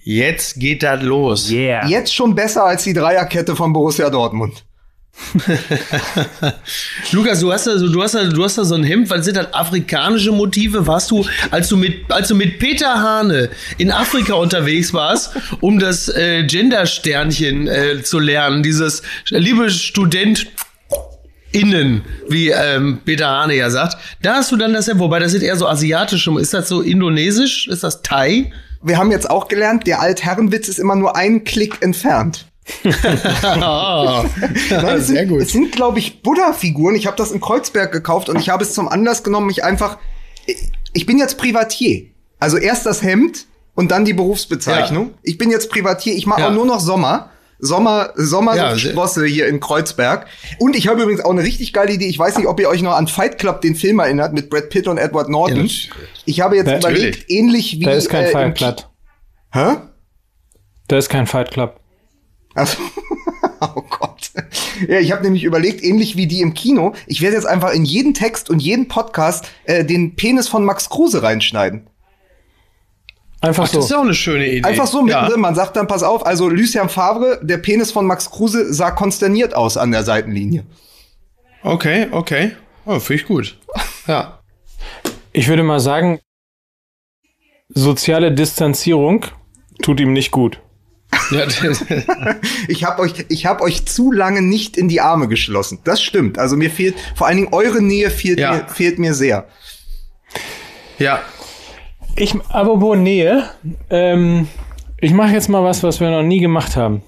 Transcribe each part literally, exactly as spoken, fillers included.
Jetzt geht das los. Yeah. Jetzt schon besser als die Dreierkette von Borussia Dortmund. Lukas, du hast da so, du hast da, du hast da so ein Hemd. Was sind das afrikanische Motive? Warst du, als du mit, als du mit Peter Hane in Afrika unterwegs warst, um das äh, Gender-Sternchen äh, zu lernen, dieses liebe Student innen, wie ähm, Peter Hane ja sagt, da hast du dann das Hemd. Wobei das sind eher so asiatische. Ist das so indonesisch? Ist das Thai? Wir haben jetzt auch gelernt, der Altherrenwitz ist immer nur einen Klick entfernt. oh, Nein, es sehr sind, gut. Es sind, glaube ich, Buddha-Figuren. Ich habe das in Kreuzberg gekauft und ich habe es zum Anlass genommen, mich einfach... Ich bin jetzt Privatier. Also erst das Hemd und dann die Berufsbezeichnung. Ja. Ich bin jetzt Privatier. Ich mache ja. auch nur noch Sommer. Sommer, Sommersprosse ja, hier in Kreuzberg. Und ich habe übrigens auch eine richtig geile Idee. Ich weiß nicht, ob ihr euch noch an Fight Club, den Film, erinnert, mit Brad Pitt und Edward Norton. Ja, ich habe jetzt natürlich. überlegt, ähnlich wie... Da ist kein äh, Fight Club. Hä? Da ist kein Fight Club. Also, oh Gott. Ja, ich habe nämlich überlegt, ähnlich wie die im Kino, ich werde jetzt einfach in jeden Text und jeden Podcast äh, den Penis von Max Kruse reinschneiden. Einfach Ach, so. Das ist auch eine schöne Idee. Einfach so mittendrin. Ja. Man sagt dann, pass auf, also Lucien Favre, der Penis von Max Kruse sah konsterniert aus an der Seitenlinie. Okay, okay. Oh, finde ich gut. Ja. Ich würde mal sagen, soziale Distanzierung tut ihm nicht gut. Ja, ich habe euch, ich habe euch zu lange nicht in die Arme geschlossen. Das stimmt. Also mir fehlt, vor allen Dingen eure Nähe fehlt, ja. mir, fehlt mir sehr. Ja. Ich, apropos Nähe, ähm, ich mache jetzt mal was, was wir noch nie gemacht haben.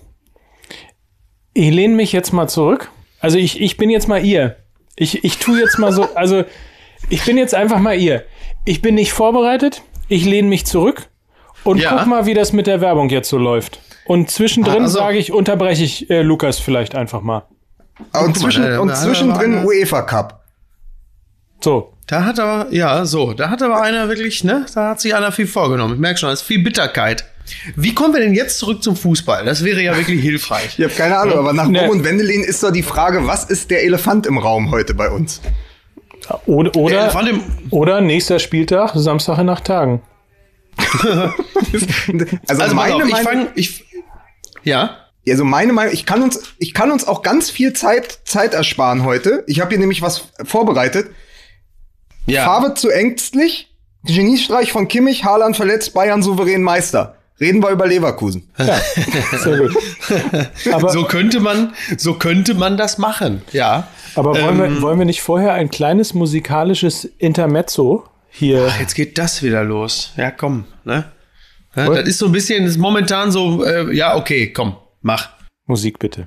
Ich lehne mich jetzt mal zurück. Also ich, ich bin jetzt mal ihr. Ich, ich tu jetzt mal so, also ich bin jetzt einfach mal ihr. Ich bin nicht vorbereitet. Ich lehne mich zurück und ja. guck mal, wie das mit der Werbung jetzt so läuft. Und zwischendrin also, sage ich, unterbreche ich äh, Lukas vielleicht einfach mal. Und, zwischen, mal, und da, zwischendrin da, da, UEFA Cup. So. Da hat aber, ja, so, da hat aber einer wirklich, ne, da hat sich einer viel vorgenommen. Ich merke schon, da ist viel Bitterkeit. Wie kommen wir denn jetzt zurück zum Fußball? Das wäre ja wirklich hilfreich. Ich habe keine Ahnung, aber nach Ne. Rom und Wendelin ist doch die Frage, was ist der Elefant im Raum heute bei uns? Oder, Der oder, Elefant im- oder nächster Spieltag, Samstag in acht Tagen. Also, Also, meine pass auf, ich Meinung, fange, ich, ja, also meine Meinung, ich kann uns, ich kann uns auch ganz viel Zeit, Zeit ersparen heute. Ich habe hier nämlich was vorbereitet. ja. Farbe zu ängstlich, Geniestreich von Kimmich, Haaland verletzt, Bayern souverän Meister. Reden wir über Leverkusen. Ja, sehr gut. Aber, So könnte man, so könnte man das machen, ja. aber wollen, Ähm, wir, wollen wir nicht vorher ein kleines musikalisches Intermezzo hier? Ach, jetzt geht das wieder los. Ja, komm, ne? Ja, Voll. das ist so ein bisschen, das ist momentan so, äh, ja, okay, komm, mach. Musik bitte.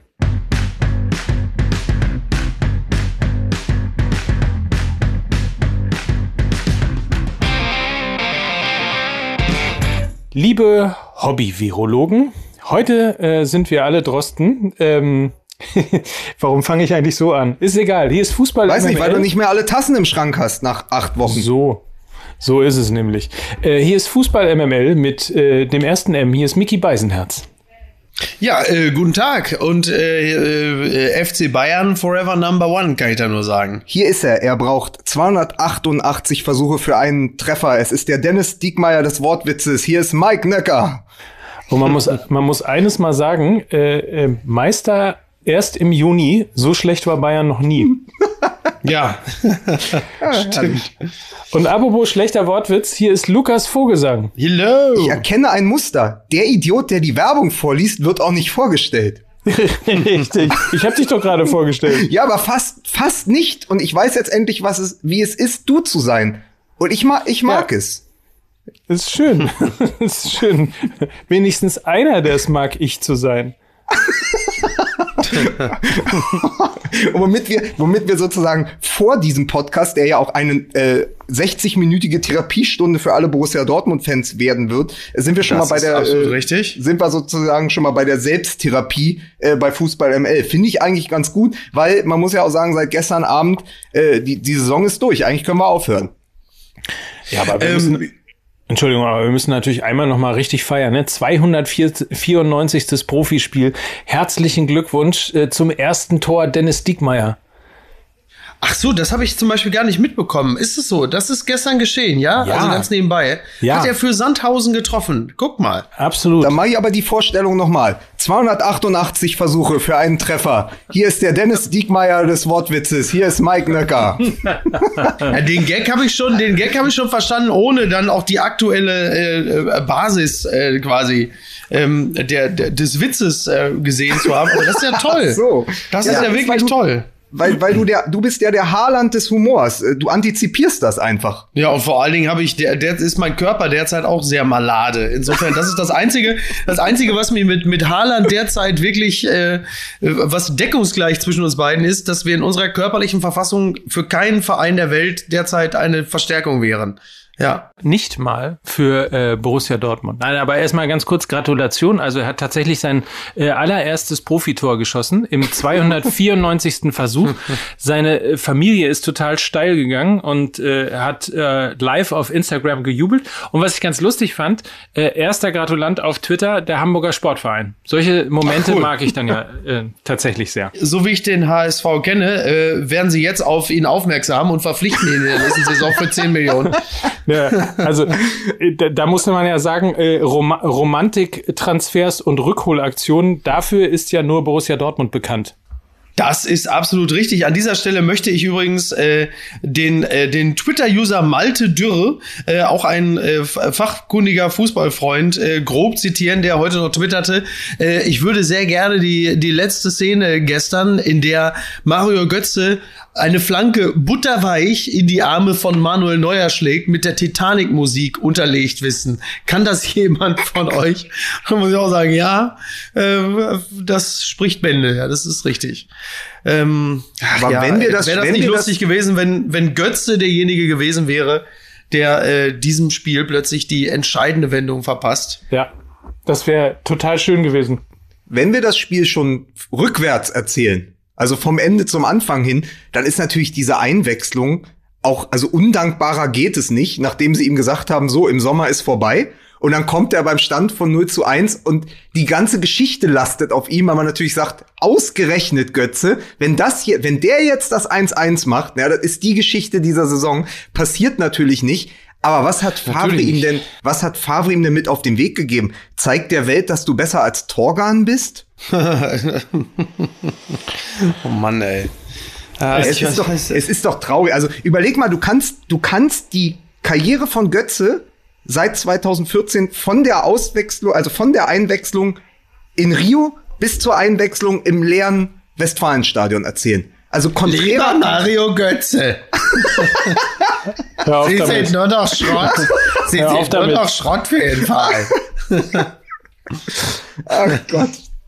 Liebe Hobby-Virologen, heute äh, sind wir alle Drosten. Ähm, warum fange ich eigentlich so an? Ist egal, hier ist Fußball. Weiß nicht, M M L. weil du nicht mehr alle Tassen im Schrank hast nach acht Wochen. So, so ist es nämlich. Äh, hier ist Fußball M M L mit äh, dem ersten M. Hier ist Micky Beisenherz. Ja, äh, guten Tag und äh, äh, F C Bayern forever number one, kann ich da nur sagen. Hier ist er. Er braucht zweihundertachtundachtzig Versuche für einen Treffer. Es ist der Dennis Diekmeyer des Wortwitzes. Hier ist Mike Nöcker. Und man muss, man muss eines mal sagen, äh, äh, Meister erst im Juni, so schlecht war Bayern noch nie. Ja, stimmt. Und apropos schlechter Wortwitz, hier ist Lukas Vogelsang. Hello. Ich erkenne ein Muster. Der Idiot, der die Werbung vorliest, wird auch nicht vorgestellt. Richtig. Ich habe dich doch gerade vorgestellt. Ja, aber fast, fast nicht. Und ich weiß jetzt endlich, was es, wie es ist, du zu sein. Und ich mag, ich mag Ja. es. Das ist schön. Das ist schön. Wenigstens einer, der es mag, ich zu sein. Und womit wir, womit wir sozusagen vor diesem Podcast, der ja auch eine äh, sechzig-minütige Therapiestunde für alle Borussia Dortmund-Fans werden wird, sind wir schon Das mal bei ist der, absolut äh, richtig. sind wir sozusagen schon mal bei der Selbsttherapie äh, bei Fußball M L. Finde ich eigentlich ganz gut, weil man muss ja auch sagen, seit gestern Abend äh, die die Saison ist durch. Eigentlich können wir aufhören. Ja, aber wir Ähm, müssen, Entschuldigung, aber wir müssen natürlich einmal noch mal richtig feiern, ne? zweihundertvierundneunzig. Profispiel. Herzlichen Glückwunsch äh, zum ersten Tor Dennis Diekmeyer. Ach so, das habe ich zum Beispiel gar nicht mitbekommen. Ist es so? Das ist gestern geschehen, ja? Ja. Also ganz nebenbei. Ja. Hat er für Sandhausen getroffen. Guck mal. Absolut. Dann mache ich aber die Vorstellung nochmal. zweihundertachtundachtzig Versuche für einen Treffer. Hier ist der Dennis Diekmeyer des Wortwitzes. Hier ist Mike Nöcker. Ja, den Gag habe ich schon, den Gag habe ich schon verstanden, ohne dann auch die aktuelle äh, Basis äh, quasi ähm, der, der des Witzes äh, gesehen zu haben. Aber das ist ja toll. Ach so. Das Ja, ist ja das wirklich war toll. Weil, weil du der, du bist ja der Haaland des Humors. Du antizipierst das einfach. Ja, und vor allen Dingen habe ich, der, der ist mein Körper derzeit auch sehr malade. Insofern, das ist das Einzige, das Einzige, was mir mit, mit Haaland derzeit wirklich, äh, was deckungsgleich zwischen uns beiden ist, dass wir in unserer körperlichen Verfassung für keinen Verein der Welt derzeit eine Verstärkung wären. Ja. Nicht mal für äh, Borussia Dortmund. Nein, aber erstmal ganz kurz Gratulation. Also er hat tatsächlich sein äh, allererstes Profitor geschossen im zweihundertvierundneunzigsten Versuch. Seine äh, Familie ist total steil gegangen und äh, hat äh, live auf Instagram gejubelt. Und was ich ganz lustig fand, äh, erster Gratulant auf Twitter, der Hamburger Sportverein. Solche Momente Ach, cool. mag ich dann ja äh, tatsächlich sehr. So wie ich den H S V kenne, äh, werden sie jetzt auf ihn aufmerksam und verpflichten ihn in der nächsten Saison für zehn Millionen. Ja, also da, da muss man ja sagen, äh, Rom- Romantik-Transfers und Rückholaktionen, dafür ist ja nur Borussia Dortmund bekannt. Das ist absolut richtig. An dieser Stelle möchte ich übrigens äh, den äh, den Twitter-User Malte Dürre, äh, auch ein äh, fachkundiger Fußballfreund, äh, grob zitieren, der heute noch twitterte. Äh, ich würde sehr gerne die die letzte Szene gestern, in der Mario Götze eine Flanke butterweich in die Arme von Manuel Neuer schlägt, mit der Titanic-Musik unterlegt wissen. Kann das jemand von euch? Da muss ich auch sagen, ja, äh, das spricht Bände, ja, das ist richtig. Ähm, Aber ja, wenn wir das, wäre das wenn nicht wir lustig das gewesen, wenn wenn Götze derjenige gewesen wäre, der äh, diesem Spiel plötzlich die entscheidende Wendung verpasst? Ja, das wäre total schön gewesen. Wenn wir das Spiel schon rückwärts erzählen, also vom Ende zum Anfang hin, dann ist natürlich diese Einwechslung auch, also undankbarer geht es nicht, nachdem sie ihm gesagt haben, so, im Sommer ist vorbei. Und dann kommt er beim Stand von null zu eins und die ganze Geschichte lastet auf ihm, weil man natürlich sagt, ausgerechnet Götze, wenn das hier, wenn der jetzt das eins eins macht, ja, das ist die Geschichte dieser Saison, passiert natürlich nicht. Aber was hat Favre ihm denn, was hat Favre ihm denn mit auf den Weg gegeben? Zeigt der Welt, dass du besser als Torgan bist? Oh Mann, ey. Ah, es, ist doch, es ist doch traurig. Also überleg mal, du kannst, du kannst die Karriere von Götze seit zweitausendvierzehn von der Auswechslung, also von der Einwechslung in Rio bis zur Einwechslung im leeren Westfalenstadion erzählen. Also konträr Lieber Mario Götze. Sie damit. sind nur noch Schrott. Sie Hör sind nur noch Schrott für den Verein. Ach Gott.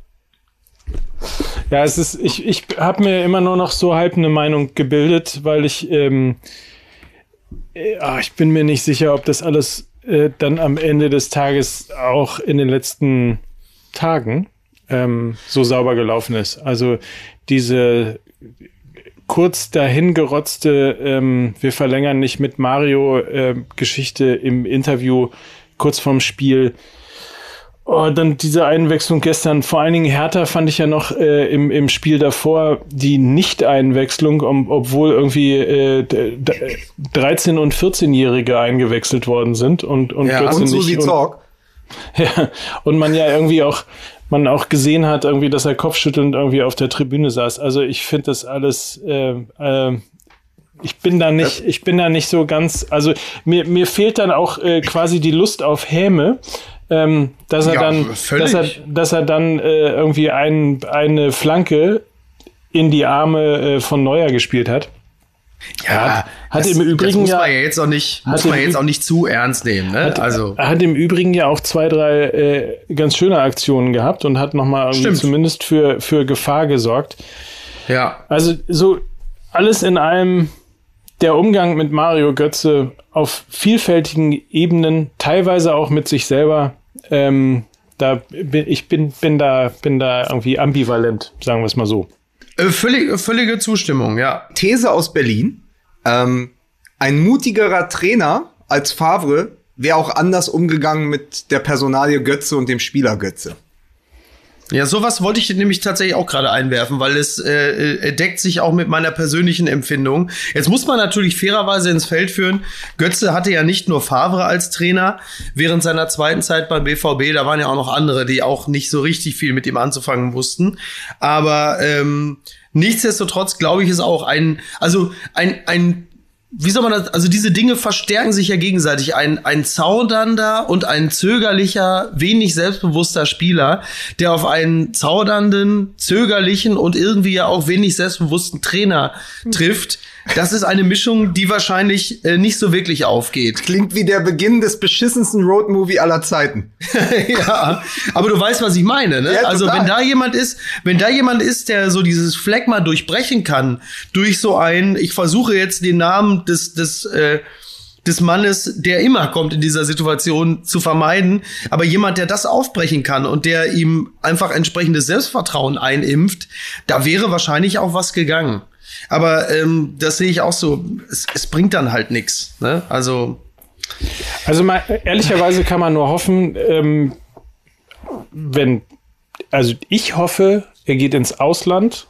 Ja, es ist, ich, ich habe mir immer nur noch so halb eine Meinung gebildet, weil ich, ähm, äh, ich bin mir nicht sicher, ob das alles äh, dann am Ende des Tages auch in den letzten Tagen ähm, so sauber gelaufen ist. Also diese kurz dahin gerotzte, ähm, wir verlängern nicht mit Mario äh, Geschichte im Interview kurz vorm Spiel. Oh, dann diese Einwechslung gestern, vor allen Dingen Hertha fand ich ja noch äh, im, im Spiel davor die Nicht-Einwechslung, um, obwohl irgendwie äh, dreizehn- und vierzehnjährige eingewechselt worden sind und, und ja, Götze und nicht. Und, ja, und man ja irgendwie auch, man auch gesehen hat, irgendwie, dass er kopfschüttelnd irgendwie auf der Tribüne saß. Also ich finde das alles, äh, äh, ich bin da nicht, ich bin da nicht so ganz, also mir, mir fehlt dann auch äh, quasi die Lust auf Häme. Ähm, dass er ja, dann, dass er, dass er dann äh, irgendwie ein, eine Flanke in die Arme äh, von Neuer gespielt hat. Ja, hat, hat das, im Übrigen das muss ja, man ja jetzt auch nicht, muss man jetzt auch nicht zu ernst nehmen, ne? Hat, also hat im Übrigen ja auch zwei, drei äh, ganz schöne Aktionen gehabt und hat nochmal zumindest für für Gefahr gesorgt. Ja. Also so alles in allem der Umgang mit Mario Götze auf vielfältigen Ebenen, teilweise auch mit sich selber, ähm, da bin, ich bin, bin da, bin da irgendwie ambivalent, sagen wir es mal so. Äh, völlig, völlige Zustimmung, ja. These aus Berlin. Ähm, ein mutigerer Trainer als Favre wäre auch anders umgegangen mit der Personalie Götze und dem Spieler Götze. Ja, sowas wollte ich nämlich tatsächlich auch gerade einwerfen, weil es äh, deckt sich auch mit meiner persönlichen Empfindung. Jetzt muss man natürlich fairerweise ins Feld führen, Götze hatte ja nicht nur Favre als Trainer während seiner zweiten Zeit beim B V B, da waren ja auch noch andere, die auch nicht so richtig viel mit ihm anzufangen wussten. Aber ähm, nichtsdestotrotz glaube ich, ist auch ein, also ein, ein wie soll man das, also diese Dinge verstärken sich ja gegenseitig. Ein, ein zaudernder und ein zögerlicher, wenig selbstbewusster Spieler, der auf einen zaudernden, zögerlichen und irgendwie ja auch wenig selbstbewussten Trainer trifft. Das ist eine Mischung, die wahrscheinlich äh, nicht so wirklich aufgeht. Klingt wie der Beginn des beschissensten Roadmovie aller Zeiten. Ja, aber du weißt, was ich meine, ne? Ja, also wenn da jemand ist, wenn da jemand ist, der so dieses Phlegma durchbrechen kann, durch so ein, ich versuche jetzt den Namen des, des, äh, des Mannes, der immer kommt in dieser Situation, zu vermeiden, aber jemand, der das aufbrechen kann und der ihm einfach entsprechendes Selbstvertrauen einimpft, da wäre wahrscheinlich auch was gegangen. Aber ähm, das sehe ich auch so, es, es bringt dann halt nichts, ne? Also Also mal, ehrlicherweise kann man nur hoffen, ähm, wenn, also ich hoffe, er geht ins Ausland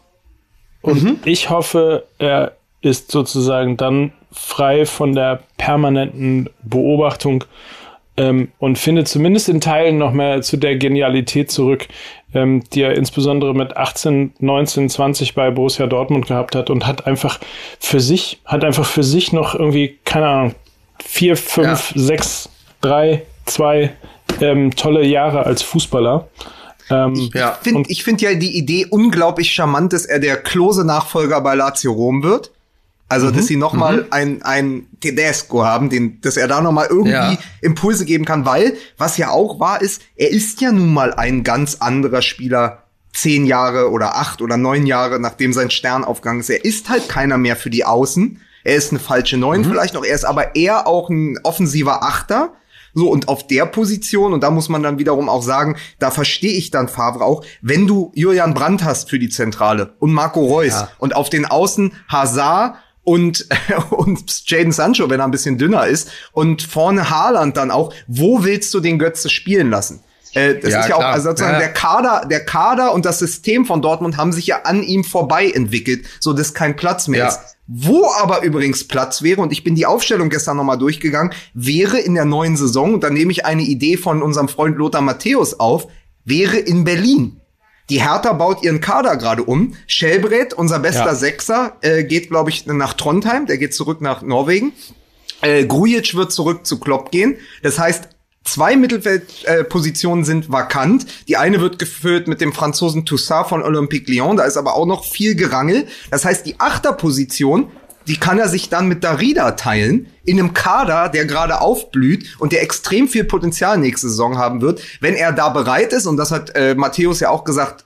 und mhm. ich hoffe, er ist sozusagen dann frei von der permanenten Beobachtung ähm, und findet zumindest in Teilen noch mehr zu der Genialität zurück, ähm, die er insbesondere mit achtzehn, neunzehn, zwanzig bei Borussia Dortmund gehabt hat und hat einfach für sich, hat einfach für sich noch irgendwie, keine Ahnung, vier, fünf, ja. sechs, drei, zwei ähm, tolle Jahre als Fußballer. Ähm, ja. Ich finde ich find ja die Idee unglaublich charmant, dass er der Klose-Nachfolger bei Lazio Rom wird. Also, mhm. dass sie noch mal mhm. ein, ein Tedesco haben, den, dass er da noch mal irgendwie ja. Impulse geben kann, weil, was ja auch wahr ist, er ist ja nun mal ein ganz anderer Spieler, zehn Jahre oder acht oder neun Jahre, nachdem sein Stern aufgegangen ist. Er ist halt keiner mehr für die Außen. Er ist eine falsche Neun mhm. vielleicht noch. Er ist aber eher auch ein offensiver Achter. So, und auf der Position, und da muss man dann wiederum auch sagen, da verstehe ich dann Favre auch, wenn du Julian Brandt hast für die Zentrale und Marco Reus ja. und auf den Außen Hazard und, und Jadon Sancho, wenn er ein bisschen dünner ist, und vorne Haaland dann auch, wo willst du den Götze spielen lassen? Äh, das ja, ist ja klar. auch, also sozusagen ja. der Kader, der Kader und das System von Dortmund haben sich ja an ihm vorbei entwickelt, so dass kein Platz mehr ja. ist. Wo aber übrigens Platz wäre, und ich bin die Aufstellung gestern nochmal durchgegangen, wäre in der neuen Saison, und da nehme ich eine Idee von unserem Freund Lothar Matthäus auf, wäre in Berlin. Die Hertha baut ihren Kader gerade um. Schellbrett, unser bester ja. Sechser, äh, geht, glaube ich, nach Trondheim. Der geht zurück nach Norwegen. Äh, Grujic wird zurück zu Klopp gehen. Das heißt, zwei Mittelfeldpositionen äh, sind vakant. Die eine wird gefüllt mit dem Franzosen Toussaint von Olympique Lyon. Da ist aber auch noch viel Gerangel. Das heißt, die Achterposition, die kann er sich dann mit Darida teilen, in einem Kader, der gerade aufblüht und der extrem viel Potenzial nächste Saison haben wird, wenn er da bereit ist, und das hat äh, Matthäus ja auch gesagt,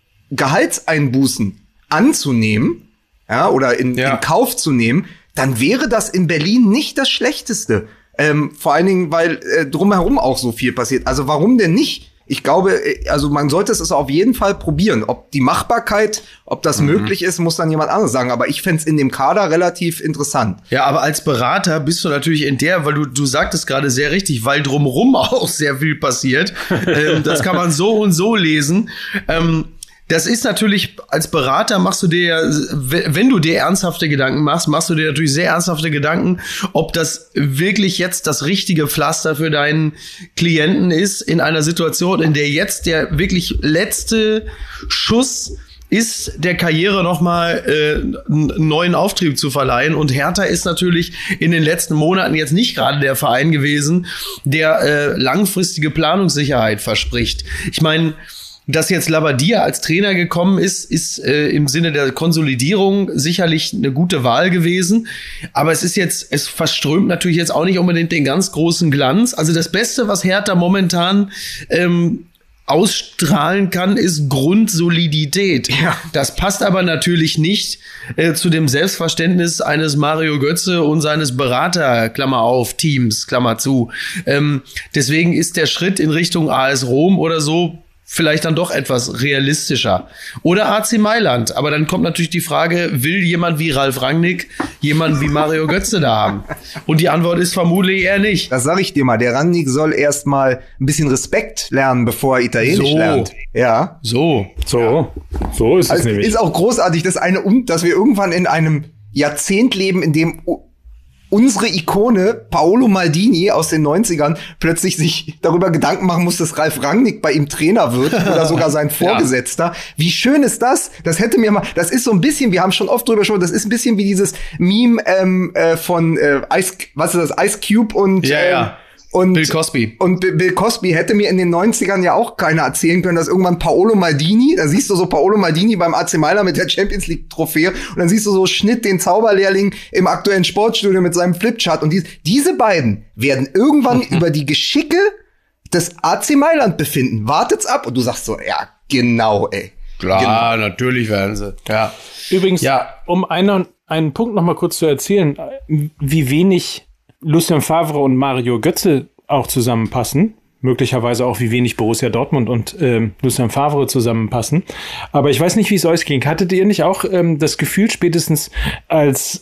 Gehaltseinbußen anzunehmen, ja, oder in, ja. in Kauf zu nehmen, dann wäre das in Berlin nicht das Schlechteste. Ähm, vor allen Dingen, weil äh, drumherum auch so viel passiert. Also warum denn nicht? Ich glaube, also man sollte es auf jeden Fall probieren. Ob die Machbarkeit, ob das mhm. möglich ist, muss dann jemand anderes sagen. Aber ich fände es in dem Kader relativ interessant. Ja, aber als Berater bist du natürlich in der, weil du du sagtest gerade sehr richtig, weil drumherum auch sehr viel passiert. ähm, das kann man so und so lesen. Ähm, Das ist natürlich, als Berater machst du dir, wenn du dir ernsthafte Gedanken machst, machst du dir natürlich sehr ernsthafte Gedanken, ob das wirklich jetzt das richtige Pflaster für deinen Klienten ist, in einer Situation, in der jetzt der wirklich letzte Schuss ist, der Karriere nochmal äh, einen neuen Auftrieb zu verleihen. Und Hertha ist natürlich in den letzten Monaten jetzt nicht gerade der Verein gewesen, der äh, langfristige Planungssicherheit verspricht. Ich meine, dass jetzt Labbadia als Trainer gekommen ist, ist äh, im Sinne der Konsolidierung sicherlich eine gute Wahl gewesen. Aber es ist jetzt, es verströmt natürlich jetzt auch nicht unbedingt den ganz großen Glanz. Also das Beste, was Hertha momentan ähm, ausstrahlen kann, ist Grundsolidität. Ja. Das passt aber natürlich nicht äh, zu dem Selbstverständnis eines Mario Götze und seines Berater, Klammer auf, Teams, Klammer zu. Ähm, deswegen ist der Schritt in Richtung A S Rom oder so vielleicht dann doch etwas realistischer. Oder A C Mailand. Aber dann kommt natürlich die Frage, will jemand wie Ralf Rangnick jemanden wie Mario Götze da haben? Und die Antwort ist vermutlich eher nicht. Das sag ich dir mal. Der Rangnick soll erst mal ein bisschen Respekt lernen, bevor er Italienisch so. lernt. Ja. So. So. So ist es also nämlich. Ist auch großartig, dass eine, dass wir irgendwann in einem Jahrzehnt leben, in dem unsere Ikone Paolo Maldini aus den neunzigern plötzlich sich darüber Gedanken machen muss, dass Ralf Rangnick bei ihm Trainer wird oder sogar sein Vorgesetzter. Ja. Wie schön ist das? Das hätte mir mal, das ist so ein bisschen, wir haben schon oft drüber gesprochen, das ist ein bisschen wie dieses Meme ähm, äh, von äh, Ice, was ist das, Ice Cube und ja, ähm, ja. Und, Bill Cosby. Und Bill Cosby hätte mir in den neunzigern ja auch keiner erzählen können, dass irgendwann Paolo Maldini, da siehst du so Paolo Maldini beim A C Mailand mit der Champions League Trophäe und dann siehst du so Schnitt den Zauberlehrling im aktuellen Sportstudio mit seinem Flipchart und dies, diese beiden werden irgendwann über die Geschicke des A C Mailand befinden. Wartet's ab und du sagst so, ja, genau, ey. Klar, genau. Natürlich werden sie. Ja. Übrigens, ja. um einen, einen Punkt noch mal kurz zu erzählen, wie wenig Lucien Favre und Mario Götze auch zusammenpassen. Möglicherweise auch, wie wenig Borussia Dortmund und ähm, Lucien Favre zusammenpassen. Aber ich weiß nicht, wie es euch ging. Hattet ihr nicht auch ähm, das Gefühl, spätestens als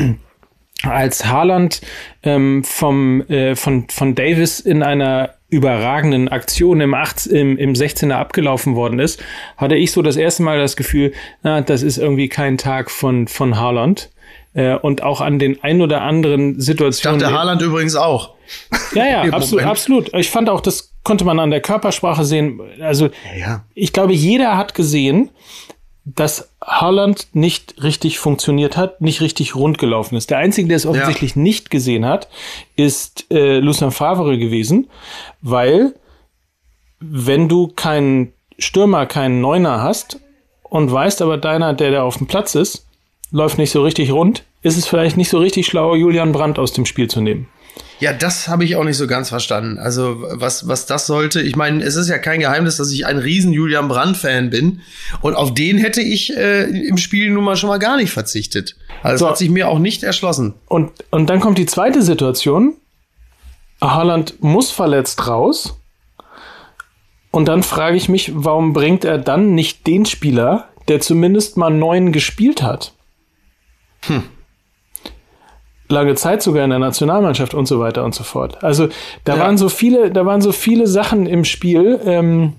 als Haaland ähm, vom äh, von von Davis in einer überragenden Aktion im, acht, im, im sechzehner abgelaufen worden ist, hatte ich so das erste Mal das Gefühl, na, das ist irgendwie kein Tag von von Haaland. Äh, und auch an den ein oder anderen Situationen. Ich dachte, Haaland übrigens auch. Ja, ja, absolut, absolut. Ich fand auch, das konnte man an der Körpersprache sehen. Also, ja, ja. Ich glaube, jeder hat gesehen, dass Haaland nicht richtig funktioniert hat, nicht richtig rund gelaufen ist. Der Einzige, der es offensichtlich ja. nicht gesehen hat, ist äh, Lucien Favre gewesen, weil wenn du keinen Stürmer, keinen Neuner hast und weißt aber deiner, der da auf dem Platz ist, läuft nicht so richtig rund, ist es vielleicht nicht so richtig schlau, Julian Brandt aus dem Spiel zu nehmen. Ja, das habe ich auch nicht so ganz verstanden. Also was was das sollte, ich meine, es ist ja kein Geheimnis, dass ich ein riesen Julian Brandt-Fan bin und auf den hätte ich äh, im Spiel nun mal schon mal gar nicht verzichtet. Also so. Das hat sich mir auch nicht erschlossen. Und, und dann kommt die zweite Situation, Haaland muss verletzt raus und dann frage ich mich, warum bringt er dann nicht den Spieler, der zumindest mal neun gespielt hat? Hm. Lange Zeit sogar in der Nationalmannschaft und so weiter und so fort. Also da ja. waren so viele, da waren so viele Sachen im Spiel, ähm,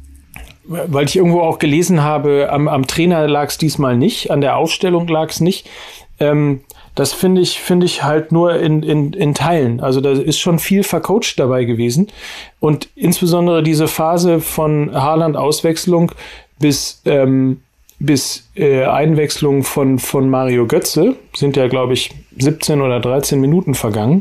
weil ich irgendwo auch gelesen habe, am, am Trainer lag es diesmal nicht, an der Aufstellung lag es nicht. Ähm, das finde ich, finde ich halt nur in, in, in Teilen. Also da ist schon viel vercoacht dabei gewesen. Und insbesondere diese Phase von Haaland-Auswechslung bis ähm, bis äh, Einwechslung von, von Mario Götze, sind ja, glaube ich, siebzehn oder dreizehn Minuten vergangen.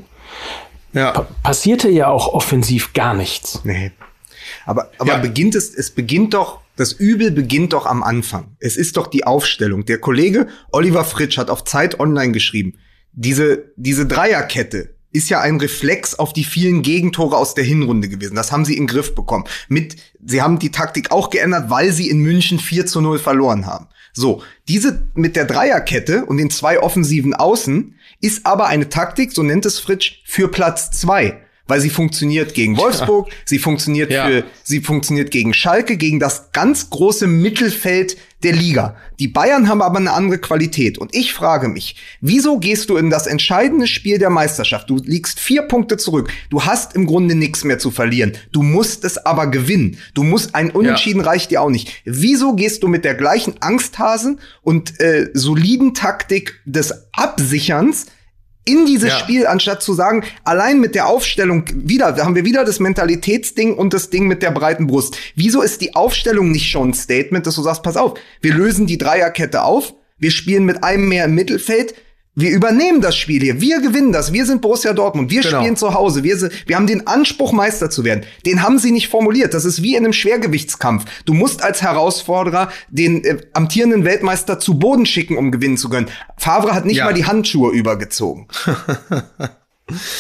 Ja. Pa- passierte ja auch offensiv gar nichts. Nee. Aber, aber ja. beginnt es, es beginnt doch, das Übel beginnt doch am Anfang. Es ist doch die Aufstellung. Der Kollege Oliver Fritsch hat auf Zeit Online geschrieben, diese, diese Dreierkette ist ja ein Reflex auf die vielen Gegentore aus der Hinrunde gewesen. Das haben sie in den Griff bekommen. Mit, sie haben die Taktik auch geändert, weil sie in München vier zu null verloren haben. So, diese mit der Dreierkette und den zwei offensiven Außen ist aber eine Taktik, so nennt es Fritsch, für Platz zwei. Weil sie funktioniert gegen Wolfsburg, sie funktioniert ja. für, sie funktioniert gegen Schalke, gegen das ganz große Mittelfeld der Liga. Die Bayern haben aber eine andere Qualität. Und ich frage mich, wieso gehst du in das entscheidende Spiel der Meisterschaft? Du liegst vier Punkte zurück. Du hast im Grunde nichts mehr zu verlieren. Du musst es aber gewinnen. Du musst, ein Unentschieden ja. reicht dir auch nicht. Wieso gehst du mit der gleichen Angsthasen und äh, soliden Taktik des Absicherns in dieses ja. Spiel, anstatt zu sagen, allein mit der Aufstellung, wieder, da haben wir wieder das Mentalitätsding und das Ding mit der breiten Brust. Wieso ist die Aufstellung nicht schon ein Statement, dass du sagst, pass auf, wir lösen die Dreierkette auf, wir spielen mit einem mehr im Mittelfeld, wir übernehmen das Spiel hier, wir gewinnen das, wir sind Borussia Dortmund, wir genau. spielen zu Hause, wir, wir haben den Anspruch, Meister zu werden. Den haben sie nicht formuliert, das ist wie in einem Schwergewichtskampf. Du musst als Herausforderer den äh, amtierenden Weltmeister zu Boden schicken, um gewinnen zu können. Favre hat nicht ja. mal die Handschuhe übergezogen.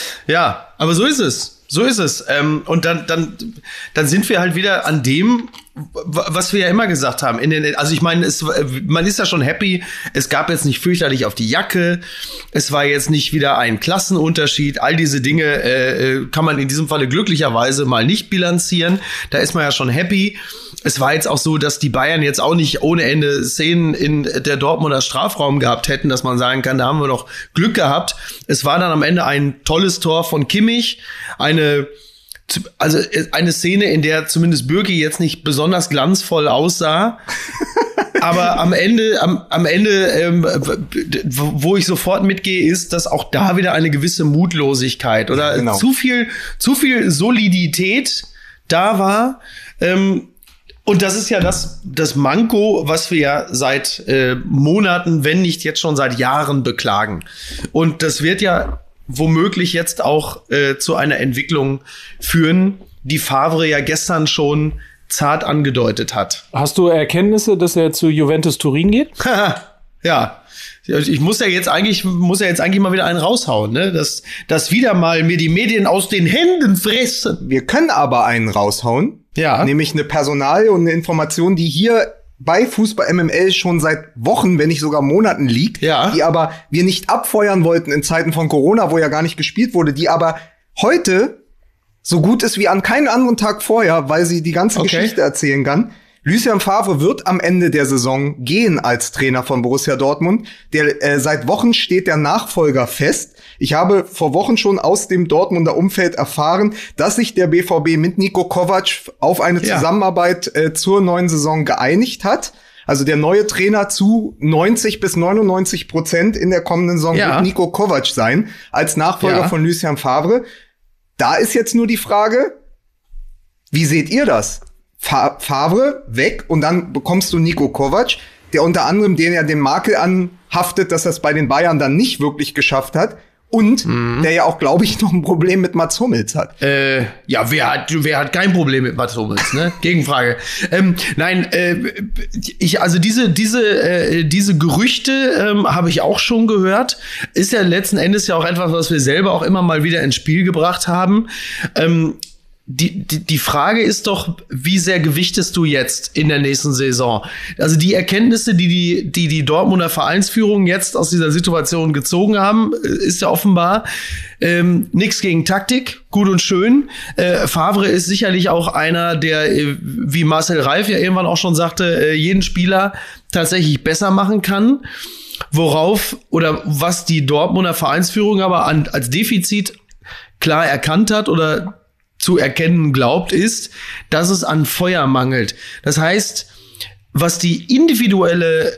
Ja, aber so ist es, so ist es. Ähm, und dann, dann, dann sind wir halt wieder an dem, was wir ja immer gesagt haben, in den, also ich meine, es, man ist ja schon happy, es gab jetzt nicht fürchterlich auf die Jacke, es war jetzt nicht wieder ein Klassenunterschied, all diese Dinge äh, kann man in diesem Falle glücklicherweise mal nicht bilanzieren, da ist man ja schon happy. Es war jetzt auch so, dass die Bayern jetzt auch nicht ohne Ende Szenen in der Dortmunder Strafraum gehabt hätten, dass man sagen kann, da haben wir noch Glück gehabt. Es war dann am Ende ein tolles Tor von Kimmich, eine Also eine Szene, in der zumindest Bürki jetzt nicht besonders glanzvoll aussah, aber am Ende, am, am Ende, ähm, wo ich sofort mitgehe, ist, dass auch da wieder eine gewisse Mutlosigkeit oder genau. zu viel, zu viel Solidität da war. Ähm, und das ist ja das, das Manko, was wir ja seit äh, Monaten, wenn nicht jetzt schon seit Jahren beklagen. Und das wird ja womöglich jetzt auch äh, zu einer Entwicklung führen, die Favre ja gestern schon zart angedeutet hat. Hast du Erkenntnisse, dass er zu Juventus Turin geht? Ja. Ich muss ja jetzt eigentlich, muss ja jetzt eigentlich mal wieder einen raushauen, ne? Dass, dass wieder mal mir die Medien aus den Händen fressen. Wir können aber einen raushauen. Ja. Nämlich eine Personal und eine Information, die hier bei Fußball M M L schon seit Wochen, wenn nicht sogar Monaten liegt, ja. die aber wir nicht abfeuern wollten in Zeiten von Corona, wo ja gar nicht gespielt wurde, die aber heute so gut ist wie an keinem anderen Tag vorher, weil sie die ganze okay. Geschichte erzählen kann. Lucien Favre wird am Ende der Saison gehen als Trainer von Borussia Dortmund. Der, äh, seit Wochen steht der Nachfolger fest. Ich habe vor Wochen schon aus dem Dortmunder Umfeld erfahren, dass sich der B V B mit Niko Kovac auf eine ja. Zusammenarbeit äh, zur neuen Saison geeinigt hat. Also der neue Trainer zu neunzig bis neunundneunzig Prozent in der kommenden Saison ja. wird Niko Kovac sein, als Nachfolger ja. von Lucien Favre. Da ist jetzt nur die Frage, wie seht ihr das? Favre weg und dann bekommst du Niko Kovac, der unter anderem den ja den Makel anhaftet, dass er es bei den Bayern dann nicht wirklich geschafft hat und mhm. der ja auch, glaube ich, noch ein Problem mit Mats Hummels hat. Äh, ja, wer hat wer hat kein Problem mit Mats Hummels, ne? Gegenfrage. ähm, nein, äh, ich also diese diese äh, diese Gerüchte ähm, habe ich auch schon gehört. Ist ja letzten Endes ja auch etwas, was wir selber auch immer mal wieder ins Spiel gebracht haben. Ähm, Die, die, die Frage ist doch, wie sehr gewichtest du jetzt in der nächsten Saison? Also die Erkenntnisse, die die, die, die Dortmunder Vereinsführung jetzt aus dieser Situation gezogen haben, ist ja offenbar ähm, nichts gegen Taktik, gut und schön. Äh, Favre ist sicherlich auch einer, der, äh, wie Marcel Reif ja irgendwann auch schon sagte, äh, jeden Spieler tatsächlich besser machen kann. Worauf oder was die Dortmunder Vereinsführung aber an, als Defizit klar erkannt hat oder zu erkennen glaubt, ist, dass es an Feuer mangelt. Das heißt, was die individuelle,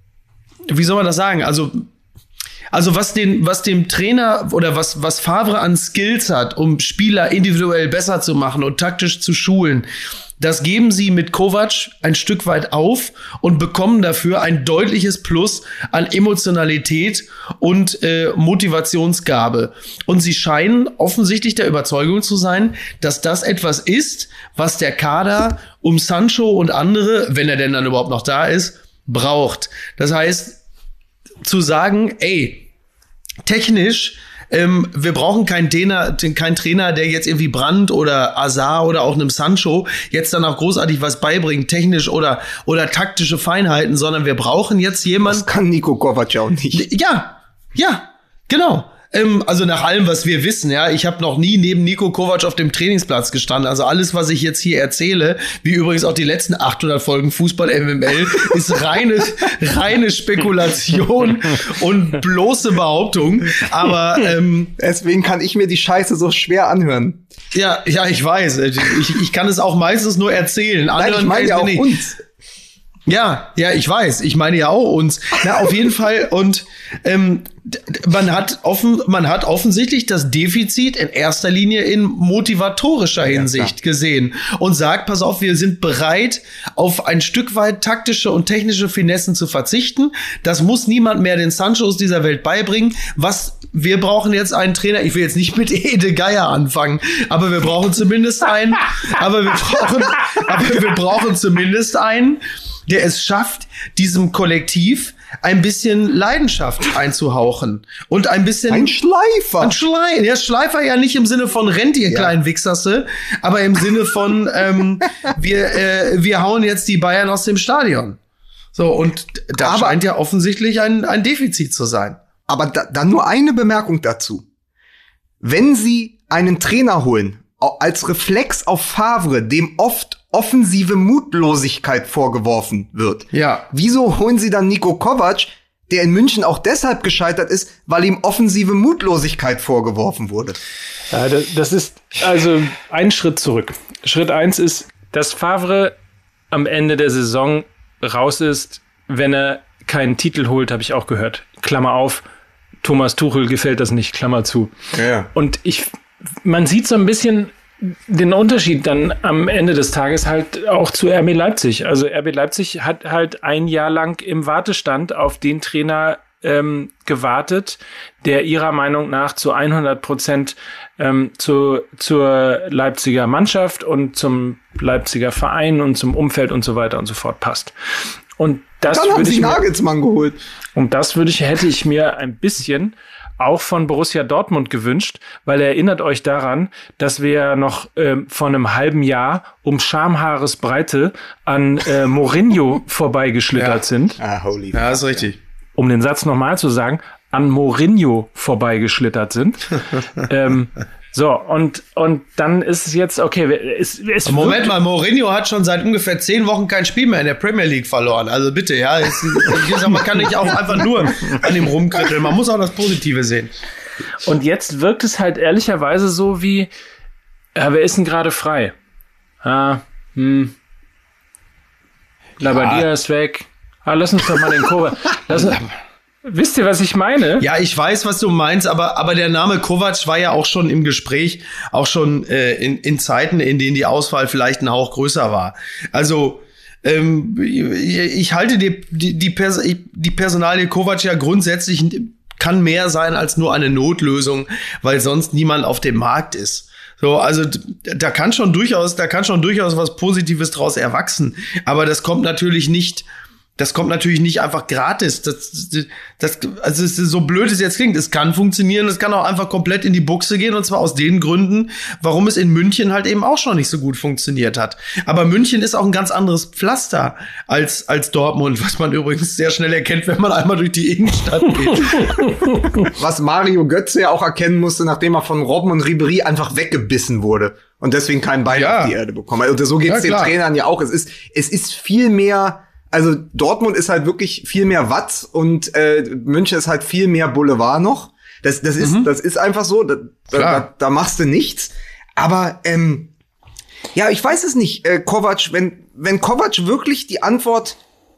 wie soll man das sagen, also also was den was dem Trainer oder was was Favre an Skills hat, um Spieler individuell besser zu machen und taktisch zu schulen, das geben sie mit Kovac ein Stück weit auf und bekommen dafür ein deutliches Plus an Emotionalität und äh, Motivationsgabe. Und sie scheinen offensichtlich der Überzeugung zu sein, dass das etwas ist, was der Kader um Sancho und andere, wenn er denn dann überhaupt noch da ist, braucht. Das heißt, zu sagen, ey, technisch, Ähm, wir brauchen keinen Trainer, keinen Trainer, der jetzt irgendwie Brandt oder Azar oder auch einem Sancho jetzt dann auch großartig was beibringt, technisch oder oder taktische Feinheiten, sondern wir brauchen jetzt jemanden. Das kann Niko Kovac auch nicht. Ja, ja, genau. Ähm, also nach allem, was wir wissen, ja, ich habe noch nie neben Niko Kovac auf dem Trainingsplatz gestanden. Also alles, was ich jetzt hier erzähle, wie übrigens auch die letzten achthundert Folgen Fußball M M L, ist reine, reine Spekulation und bloße Behauptung. Aber ähm, deswegen kann ich mir die Scheiße so schwer anhören. Ja, ja, ich weiß. Ich, ich kann es auch meistens nur erzählen. Nein, ich meine ja auch nicht. uns. Ja, ja, ich weiß. Ich meine ja auch uns. Na, auf jeden Fall. Und ähm, man hat offen, man hat offensichtlich das Defizit in erster Linie in motivatorischer Hinsicht ja, gesehen und sagt, pass auf, wir sind bereit, auf ein Stück weit taktische und technische Finessen zu verzichten. Das muss niemand mehr den Sanchos dieser Welt beibringen. Was wir brauchen jetzt einen Trainer. Ich will jetzt nicht mit Ede Geier anfangen, aber wir brauchen zumindest einen. aber wir brauchen, aber wir brauchen zumindest einen, der es schafft, diesem Kollektiv ein bisschen Leidenschaft einzuhauchen und ein bisschen ein Schleifer. Ein Schleifer, ja, Schleifer ja nicht im Sinne von rennt ihr ja. kleinen Wichsasse, aber im Sinne von ähm, wir äh, wir hauen jetzt die Bayern aus dem Stadion. So, und da aber, scheint ja offensichtlich ein ein Defizit zu sein. Aber da, dann nur eine Bemerkung dazu. Wenn Sie einen Trainer holen, als Reflex auf Favre, dem oft offensive Mutlosigkeit vorgeworfen wird. Ja. Wieso holen Sie dann Niko Kovac, der in München auch deshalb gescheitert ist, weil ihm offensive Mutlosigkeit vorgeworfen wurde? Ja, das ist also ein Schritt zurück. Schritt eins ist, dass Favre am Ende der Saison raus ist, wenn er keinen Titel holt, habe ich auch gehört. Klammer auf, Thomas Tuchel gefällt das nicht, Klammer zu. Ja. Und ich man sieht so ein bisschen den Unterschied dann am Ende des Tages halt auch zu R B Leipzig. Also R B Leipzig hat halt ein Jahr lang im Wartestand auf den Trainer ähm, gewartet, der ihrer Meinung nach zu hundert Prozent ähm, zu, zur Leipziger Mannschaft und zum Leipziger Verein und zum Umfeld und so weiter und so fort passt. Und das dann haben sie Nagelsmann geholt. Und das würde ich, hätte ich mir ein bisschen auch von Borussia Dortmund gewünscht, weil erinnert euch daran, dass wir noch ähm, vor einem halben Jahr um Schamhaaresbreite an äh, Mourinho vorbeigeschlittert ja. sind. Ah, holy. Ja, ist richtig. Um den Satz nochmal zu sagen, an Mourinho vorbeigeschlittert sind. ähm, so, und und dann ist es jetzt, okay, es, es Moment mal, Mourinho hat schon seit ungefähr zehn Wochen kein Spiel mehr in der Premier League verloren. Also bitte, ja, es, ich sag, man kann nicht auch einfach nur an ihm rumkritteln. Man muss auch das Positive sehen. Und jetzt wirkt es halt ehrlicherweise so wie, ja, wer ist denn gerade frei? Ah, hm. Labadia ja. ist weg. Ah, lass uns doch mal den Kovac. Lass uns, wisst ihr, was ich meine? Ja, ich weiß, was du meinst, aber aber der Name Kovac war ja auch schon im Gespräch, auch schon äh, in, in Zeiten, in denen die Auswahl vielleicht ein Hauch größer war. Also ähm, ich, ich halte die die die, Pers- die Personalie Kovac ja grundsätzlich kann mehr sein als nur eine Notlösung, weil sonst niemand auf dem Markt ist. So, also da kann schon durchaus, da kann schon durchaus was Positives draus erwachsen, aber das kommt natürlich nicht Das kommt natürlich nicht einfach gratis. Das, das, also es ist so blöd es jetzt klingt, es kann funktionieren, es kann auch einfach komplett in die Buchse gehen und zwar aus den Gründen, warum es in München halt eben auch schon nicht so gut funktioniert hat. Aber München ist auch ein ganz anderes Pflaster als, als Dortmund, was man übrigens sehr schnell erkennt, wenn man einmal durch die Innenstadt geht. Was Mario Götze ja auch erkennen musste, nachdem er von Robben und Ribéry einfach weggebissen wurde und deswegen keinen Bein ja. auf die Erde bekommen hat. Und so geht's ja, den Trainern ja auch. Es ist, es ist viel mehr. Also Dortmund ist halt wirklich viel mehr Watz und äh, München ist halt viel mehr Boulevard noch. Das, das ist, mhm. das ist einfach so. Da, da, da machst du nichts. Aber ähm, ja, ich weiß es nicht. Äh, Kovac, wenn wenn Kovac wirklich die Antwort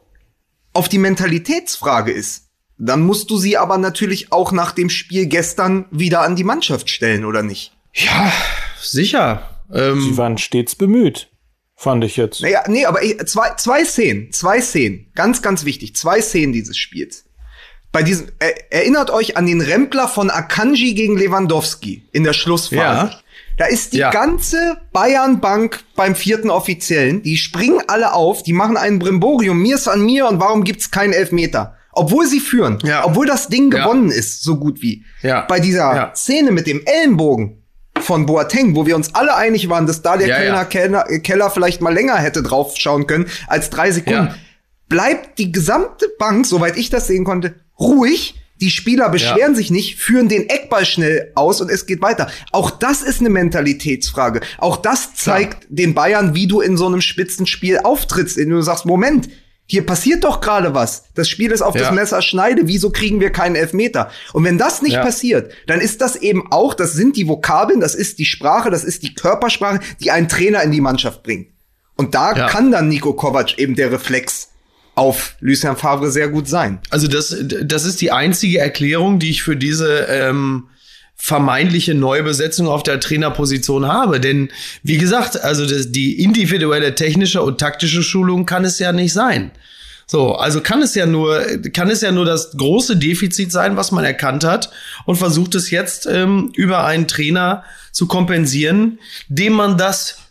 auf die Mentalitätsfrage ist, dann musst du sie aber natürlich auch nach dem Spiel gestern wieder an die Mannschaft stellen, oder nicht? Ja, sicher. Ähm, sie waren stets bemüht. Fand ich jetzt. Naja, nee, aber zwei, zwei Szenen, zwei Szenen, ganz, ganz wichtig, zwei Szenen dieses Spiels. Bei diesem, er, erinnert euch an den Rempler von Akanji gegen Lewandowski in der Schlussphase. Ja. Da ist die ja. ganze Bayern-Bank beim vierten Offiziellen, die springen alle auf, die machen einen Brimborium, mir ist an mir und warum gibt's keinen Elfmeter? Obwohl sie führen, ja. obwohl das Ding ja. gewonnen ist, so gut wie. Ja. Bei dieser ja. Szene mit dem Ellenbogen von Boateng, wo wir uns alle einig waren, dass da der ja, Kellner, ja. Kellner, Keller vielleicht mal länger hätte drauf schauen können als drei Sekunden, ja. bleibt die gesamte Bank, soweit ich das sehen konnte, ruhig. Die Spieler beschweren ja. sich nicht, führen den Eckball schnell aus und es geht weiter. Auch das ist eine Mentalitätsfrage. Auch das zeigt Klar. den Bayern, wie du in so einem Spitzenspiel auftrittst, indem du sagst, Moment, hier passiert doch gerade was. Das Spiel ist auf ja. das Messer Schneide. Wieso kriegen wir keinen Elfmeter? Und wenn das nicht ja. passiert, dann ist das eben auch, das sind die Vokabeln, das ist die Sprache, das ist die Körpersprache, die einen Trainer in die Mannschaft bringt. Und da ja. kann dann Niko Kovac eben der Reflex auf Lucien Favre sehr gut sein. Also das, das ist die einzige Erklärung, die ich für diese ähm vermeintliche Neubesetzung auf der Trainerposition habe. Denn, wie gesagt, also das, die individuelle technische und taktische Schulung kann es ja nicht sein. So, also kann es ja nur, kann es ja nur das große Defizit sein, was man erkannt hat und versucht es jetzt ähm, über einen Trainer zu kompensieren, dem man das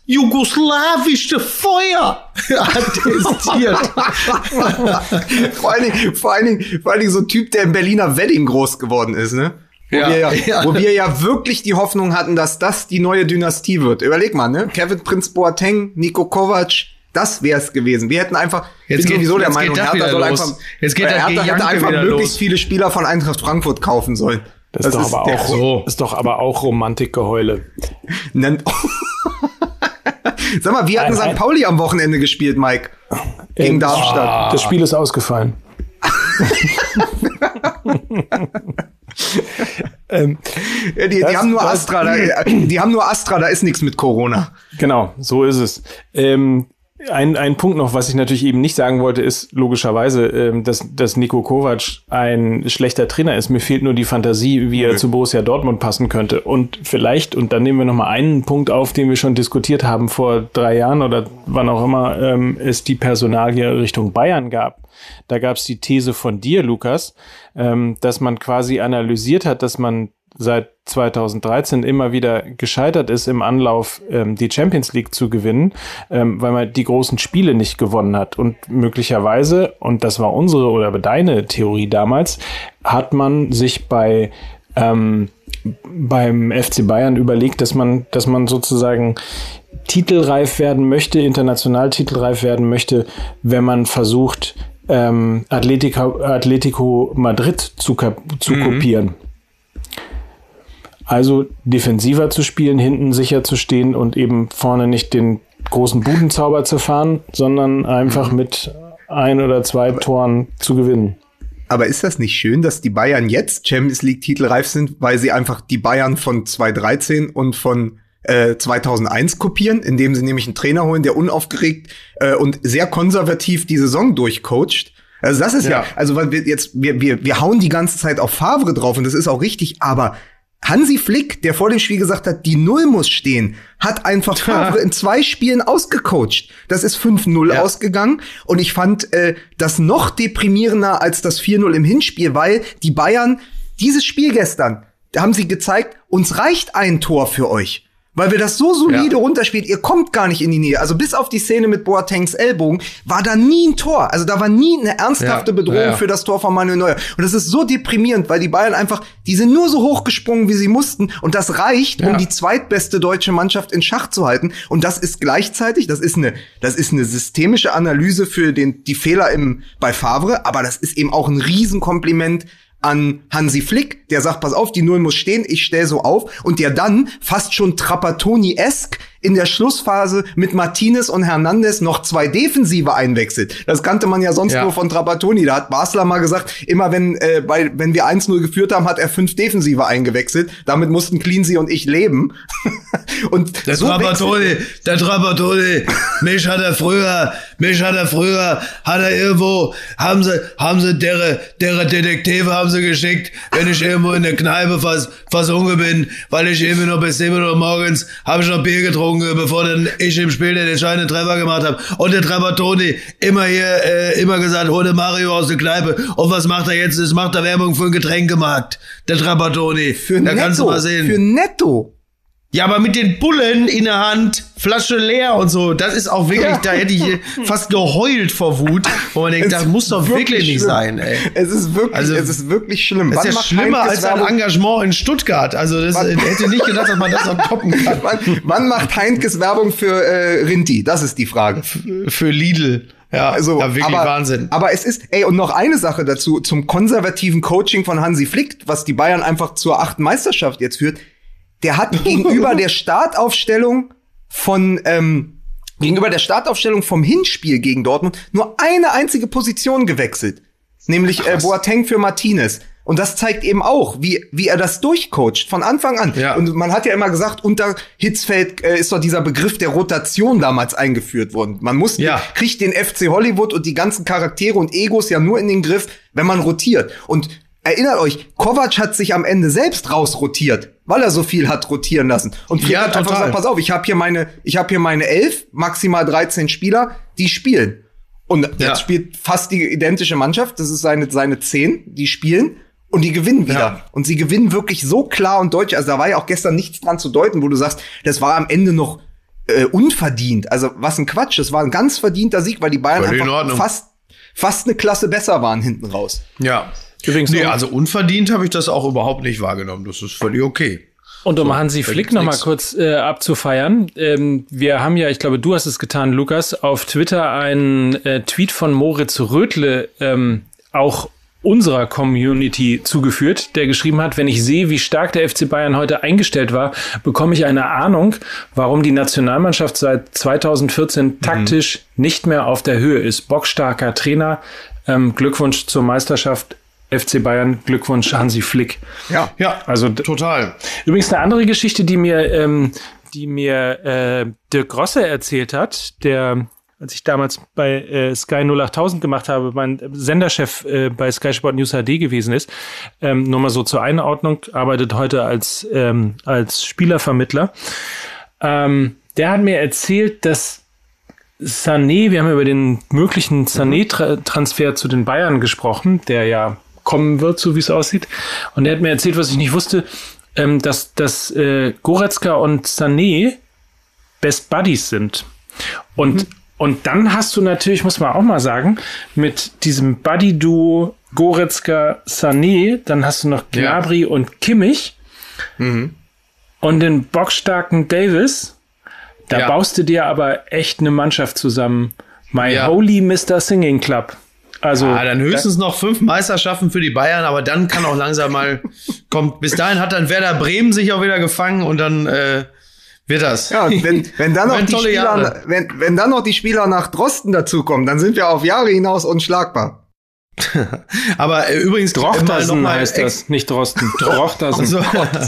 jugoslawische Feuer attestiert. vor, allen Dingen, vor, allen Dingen, vor allen Dingen so ein Typ, der im Berliner Wedding groß geworden ist, ne? Wo, ja, wir ja, ja. wo wir ja wirklich die Hoffnung hatten, dass das die neue Dynastie wird. Überleg mal, ne? Kevin Prince Boateng, Niko Kovac, das wär's gewesen. Wir hätten einfach, jetzt bin geht, sowieso der jetzt Meinung, geht Hertha soll los. einfach, jetzt geht Hertha Hertha hätte einfach möglichst los. viele Spieler von Eintracht Frankfurt kaufen sollen. Das, das ist, doch aber auch, so. ist doch aber auch Romantikgeheule. Sag mal, wie hatten Sankt Pauli am Wochenende gespielt, Mike? Gegen ähm, Darmstadt. Das Spiel ist ausgefallen. ähm, ja, die, das, die haben nur Astra, da, die haben nur Astra, da ist nichts mit Corona. Genau, so ist es. Ähm, ein, ein Punkt noch, was ich natürlich eben nicht sagen wollte, ist logischerweise, ähm, dass, dass Niko Kovac ein schlechter Trainer ist. Mir fehlt nur die Fantasie, wie er okay. zu Borussia Dortmund passen könnte. Und vielleicht, und dann nehmen wir noch mal einen Punkt auf, den wir schon diskutiert haben vor drei Jahren oder wann auch immer, ähm, es die Personalie Richtung Bayern gab. Da gab es die These von dir, Lukas, ähm, dass man quasi analysiert hat, dass man seit zweitausenddreizehn immer wieder gescheitert ist im Anlauf, ähm, die Champions League zu gewinnen, ähm, weil man die großen Spiele nicht gewonnen hat. Und möglicherweise, und das war unsere oder deine Theorie damals, hat man sich bei ähm, beim F C Bayern überlegt, dass man, dass man sozusagen titelreif werden möchte, international titelreif werden möchte, wenn man versucht, ähm, Atletico, Atletico Madrid zu, zu mhm. kopieren. Also defensiver zu spielen, hinten sicher zu stehen und eben vorne nicht den großen Budenzauber zu fahren, sondern einfach mit ein oder zwei Toren zu gewinnen. Aber ist das nicht schön, dass die Bayern jetzt Champions League titelreif sind, weil sie einfach die Bayern von zweitausenddreizehn und von äh, zweitausendeins kopieren, indem sie nämlich einen Trainer holen, der unaufgeregt äh, und sehr konservativ die Saison durchcoacht? Also das ist ja, ja also weil wir jetzt wir wir wir hauen die ganze Zeit auf Favre drauf und das ist auch richtig, aber Hansi Flick, der vor dem Spiel gesagt hat, die Null muss stehen, hat einfach Favre in zwei Spielen ausgecoacht. Das ist fünf null ja. ausgegangen. Und ich fand äh, das noch deprimierender als das vier null im Hinspiel, weil die Bayern, dieses Spiel gestern, da haben sie gezeigt, uns reicht ein Tor für euch. Weil wir das so solide ja. runterspielt, ihr kommt gar nicht in die Nähe. Also bis auf die Szene mit Boatengs Ellbogen war da nie ein Tor. Also da war nie eine ernsthafte ja. Bedrohung ja, ja. für das Tor von Manuel Neuer. Und das ist so deprimierend, weil die Bayern einfach, die sind nur so hochgesprungen, wie sie mussten. Und das reicht, ja. um die zweitbeste deutsche Mannschaft in Schach zu halten. Und das ist gleichzeitig, das ist eine, das ist eine systemische Analyse für den, die Fehler im, bei Favre. Aber das ist eben auch ein Riesenkompliment an Hansi Flick, der sagt, pass auf, die Null muss stehen, ich stell so auf, und der dann fast schon Trapattoni-esk in der Schlussphase mit Martinez und Hernandez noch zwei Defensive einwechselt. Das kannte man ja sonst ja. nur von Trapattoni. Da hat Basler mal gesagt, immer wenn äh, bei, wenn wir eins null geführt haben, hat er fünf Defensive eingewechselt. Damit mussten Cleansey und ich leben. Und der so Trapattoni, der Trapattoni, mich hat er früher, mich hat er früher, hat er irgendwo, haben sie, haben sie deren, deren Detektive haben sie geschickt, wenn ich irgendwo in der Kneipe fast, versunken bin, weil ich irgendwie noch bis sieben Uhr morgens habe ich noch Bier getrunken, bevor dann ich im Spiel den entscheidenden Treffer gemacht habe. Und der Trapattoni immer hier, äh, immer gesagt, hol den Mario aus der Kneipe. Und was macht er jetzt? Das macht er Werbung für einen Getränkemarkt. Der Trapattoni. Für da Netto, kannst du mal sehen. Für Netto. Ja, aber mit den Bullen in der Hand, Flasche leer und so, das ist auch wirklich, ja. da hätte ich fast geheult vor Wut, wo man denkt, das muss doch wirklich, wirklich nicht sein, ey. Es ist wirklich, also, es ist wirklich schlimm. Das ist ja schlimmer als ein Engagement in Stuttgart. Also das wann, hätte nicht gedacht, dass man das noch toppen kann. Wann, wann macht Heinkes Werbung für äh, Rinti? Das ist die Frage. F- für Lidl. Ja, also, ja, wirklich aber, Wahnsinn. Aber es ist, ey, und noch eine Sache dazu, zum konservativen Coaching von Hansi Flick, was die Bayern einfach zur achten Meisterschaft jetzt führt. Der hat gegenüber der Startaufstellung von ähm, gegenüber der Startaufstellung vom Hinspiel gegen Dortmund nur eine einzige Position gewechselt, nämlich Ach, äh, Boateng für Martinez. Und das zeigt eben auch, wie wie er das durchcoacht von Anfang an. Ja. Und man hat ja immer gesagt, unter Hitzfeld äh, ist doch dieser Begriff der Rotation damals eingeführt worden. Man muss ja. kriegt den F C Hollywood und die ganzen Charaktere und Egos ja nur in den Griff, wenn man rotiert. Und erinnert euch, Kovac hat sich am Ende selbst rausrotiert, weil er so viel hat rotieren lassen. Und Flick ja, hat einfach gesagt, pass auf, ich habe hier meine, ich habe hier meine elf, maximal dreizehn Spieler, die spielen. Und ja. jetzt spielt fast die identische Mannschaft, das ist seine, seine zehn, die spielen und die gewinnen wieder. Ja. Und sie gewinnen wirklich so klar und deutlich. Also da war ja auch gestern nichts dran zu deuten, wo du sagst, das war am Ende noch äh, unverdient. Also was ein Quatsch. Es war ein ganz verdienter Sieg, weil die Bayern Völlig einfach fast, fast eine Klasse besser waren hinten raus. Ja. Übrigens, nee, also unverdient habe ich das auch überhaupt nicht wahrgenommen. Das ist völlig okay. Und um so, Hansi Flick noch mal kurz äh, abzufeiern, ähm, wir haben ja, ich glaube, du hast es getan, Lukas, auf Twitter einen äh, Tweet von Moritz Rödle ähm, auch unserer Community zugeführt, der geschrieben hat, wenn ich sehe, wie stark der F C Bayern heute eingestellt war, bekomme ich eine Ahnung, warum die Nationalmannschaft seit zweitausendvierzehn mhm. taktisch nicht mehr auf der Höhe ist. Bockstarker Trainer, ähm, Glückwunsch zur Meisterschaft. F C Bayern, Glückwunsch Hansi Flick. Ja, ja, also total. Übrigens eine andere Geschichte, die mir, ähm, die mir äh, Dirk Grosse erzählt hat, der, als ich damals bei äh, Sky null achttausend gemacht habe, mein Senderchef äh, bei Sky Sport News H D gewesen ist. Ähm, nur mal so zur Einordnung, arbeitet heute als ähm, als Spielervermittler. Ähm, der hat mir erzählt, dass Sané, wir haben über den möglichen Sané-Transfer zu den Bayern gesprochen, der ja kommen wird, so wie es aussieht. Und er hat mir erzählt, was ich nicht wusste, ähm, dass, dass äh, Goretzka und Sané Best Buddies sind. Und, mhm. und dann hast du natürlich, muss man auch mal sagen, mit diesem Buddy-Duo Goretzka, Sané, dann hast du noch Gnabry ja. und Kimmich mhm. und den bockstarken Davis. Da ja. baust du dir aber echt eine Mannschaft zusammen. My ja. Holy Mister Singing Club. Also, ja, dann höchstens noch fünf Meisterschaften für die Bayern, aber dann kann auch langsam mal, kommt, bis dahin hat dann Werder Bremen sich auch wieder gefangen und dann äh, wird das. Ja, und wenn, wenn dann noch die Spieler, wenn, wenn dann noch die Spieler nach Drosten dazukommen, dann sind wir auf Jahre hinaus unschlagbar. Aber äh, übrigens Drochtersen noch mal heißt das, nicht Drosten. Drochtersen. So.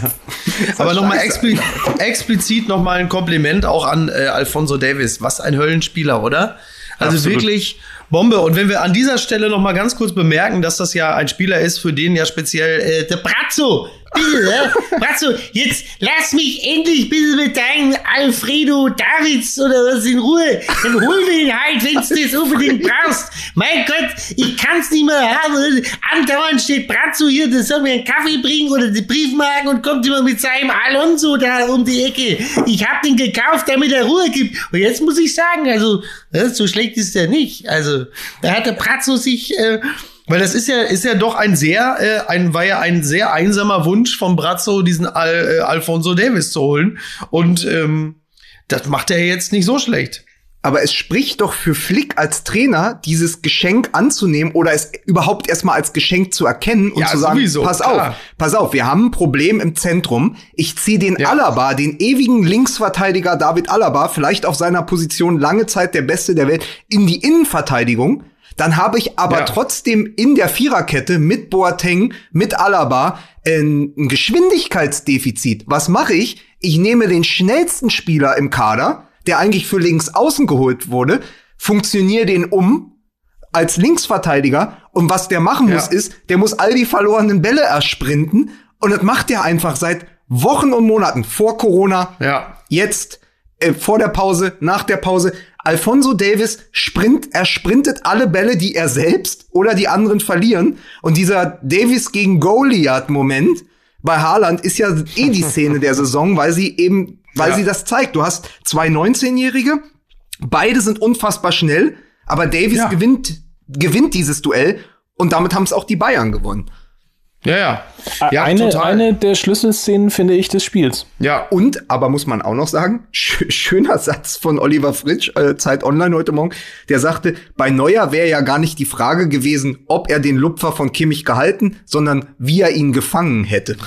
Aber nochmal expli- explizit nochmal ein Kompliment auch an äh, Alphonso Davies. Was ein Höllenspieler, oder? Also Absolut. Wirklich Bombe. Und wenn wir an dieser Stelle noch mal ganz kurz bemerken, dass das ja ein Spieler ist, für den ja speziell äh, der Brazzo. Bitte, ne? Brazzo, jetzt lass mich endlich bitte mit deinem Alfredo Davids oder was in Ruhe. Dann hol mir den halt, wenn du das unbedingt brauchst. Mein Gott, ich kann's nicht mehr haben. Andauernd steht Brazzo hier, der soll mir einen Kaffee bringen oder den Briefmarken und kommt immer mit seinem Alonso da um die Ecke. Ich hab den gekauft, damit er Ruhe gibt. Und jetzt muss ich sagen, also, so schlecht ist der nicht. Also, da hat der Brazzo sich, äh, weil das ist ja, ist ja doch ein sehr, äh, ein, war ja ein sehr einsamer Wunsch von Brazzo, diesen Al, äh, Alphonso Davies zu holen. Und ähm, das macht er jetzt nicht so schlecht. Aber es spricht doch für Flick als Trainer, dieses Geschenk anzunehmen oder es überhaupt erstmal als Geschenk zu erkennen und ja, zu sagen, sowieso, pass klar. auf, pass auf, wir haben ein Problem im Zentrum. Ich ziehe den ja. Alaba, den ewigen Linksverteidiger David Alaba, vielleicht auf seiner Position lange Zeit der Beste der Welt, in die Innenverteidigung. Dann habe ich aber ja. trotzdem in der Viererkette mit Boateng, mit Alaba ein, ein Geschwindigkeitsdefizit. Was mache ich? Ich nehme den schnellsten Spieler im Kader, der eigentlich für links außen geholt wurde, funktioniere den um als Linksverteidiger. Und was der machen muss, ja. ist, der muss all die verlorenen Bälle ersprinten. Und das macht er einfach seit Wochen und Monaten vor Corona, ja. jetzt, äh, vor der Pause, nach der Pause. Alphonso Davies sprint, er sprintet alle Bälle, die er selbst oder die anderen verlieren. Und dieser Davies gegen Goliath-Moment bei Haaland ist ja eh die Szene der Saison, weil sie eben, weil ja. sie das zeigt. Du hast zwei neunzehnjährige, beide sind unfassbar schnell, aber Davies ja. gewinnt, gewinnt dieses Duell und damit haben es auch die Bayern gewonnen. Ja, ja. ja eine, total. eine der Schlüsselszenen, finde ich, des Spiels. Ja, und, aber muss man auch noch sagen, sch- schöner Satz von Oliver Fritsch, äh, Zeit Online heute Morgen, der sagte, bei Neuer wäre ja gar nicht die Frage gewesen, ob er den Lupfer von Kimmich gehalten, sondern wie er ihn gefangen hätte.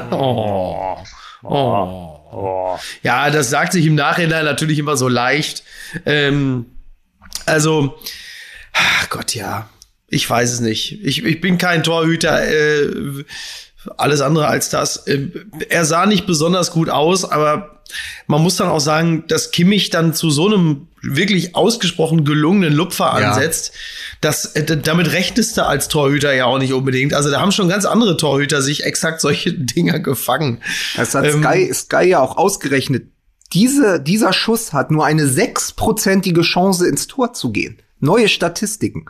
oh. Oh. Oh. Ja, das sagt sich im Nachhinein natürlich immer so leicht. Ähm, also, ach Gott, ja. Ich weiß es nicht. Ich, ich bin kein Torhüter, äh, alles andere als das. Äh, er sah nicht besonders gut aus, aber man muss dann auch sagen, dass Kimmich dann zu so einem wirklich ausgesprochen gelungenen Lupfer ja. ansetzt, das, äh, damit rechnest du als Torhüter ja auch nicht unbedingt. Also da haben schon ganz andere Torhüter sich exakt solche Dinger gefangen. Das hat ähm, Sky, Sky ja auch ausgerechnet. Diese, dieser Schuss hat nur eine sechsprozentige Chance ins Tor zu gehen. neue Statistiken.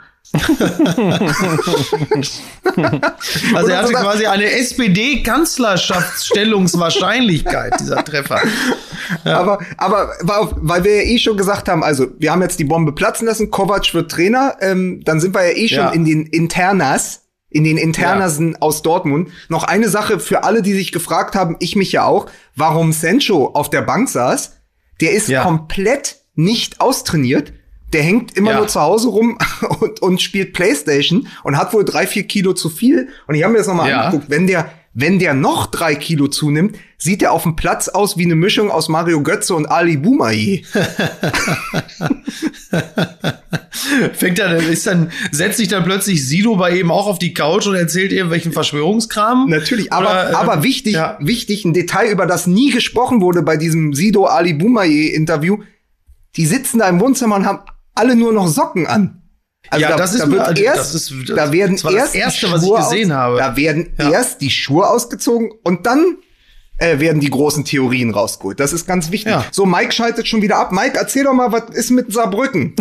Also er hatte quasi eine S P D-Kanzlerschaftsstellungswahrscheinlichkeit, dieser Treffer. Ja. Aber, aber weil wir ja eh schon gesagt haben, also wir haben jetzt die Bombe platzen lassen, Kovac wird Trainer, ähm, dann sind wir ja eh schon ja. in den Internas, in den Internasen ja. aus Dortmund. Noch eine Sache für alle, die sich gefragt haben, ich mich ja auch, warum Sancho auf der Bank saß. Der ist ja. komplett nicht austrainiert. Der hängt immer ja. nur zu Hause rum und, und spielt PlayStation und hat wohl drei, vier Kilo zu viel. Und ich habe mir das nochmal ja. angeguckt. Wenn der, wenn der noch drei Kilo zunimmt, sieht er auf dem Platz aus wie eine Mischung aus Mario Götze und Ali Boumaier. Fängt dann, ist dann, setzt sich dann plötzlich Sido bei ihm auch auf die Couch und erzählt irgendwelchen Verschwörungskram? Natürlich, aber, Oder, aber ähm, wichtig, ja. wichtig, ein Detail, über das nie gesprochen wurde bei diesem Sido Ali Boumaier Interview. Die sitzen da im Wohnzimmer und haben alle nur noch Socken an. Also ja, da, das ist da wird mir, erst, das ist, das, da werden das war erst das erste, die was ich gesehen aus, habe. Da werden ja. erst die Schuhe ausgezogen und dann äh, werden die großen Theorien rausgeholt. Das ist ganz wichtig. Ja. So, Mike schaltet schon wieder ab. Mike, erzähl doch mal, was ist mit Saarbrücken?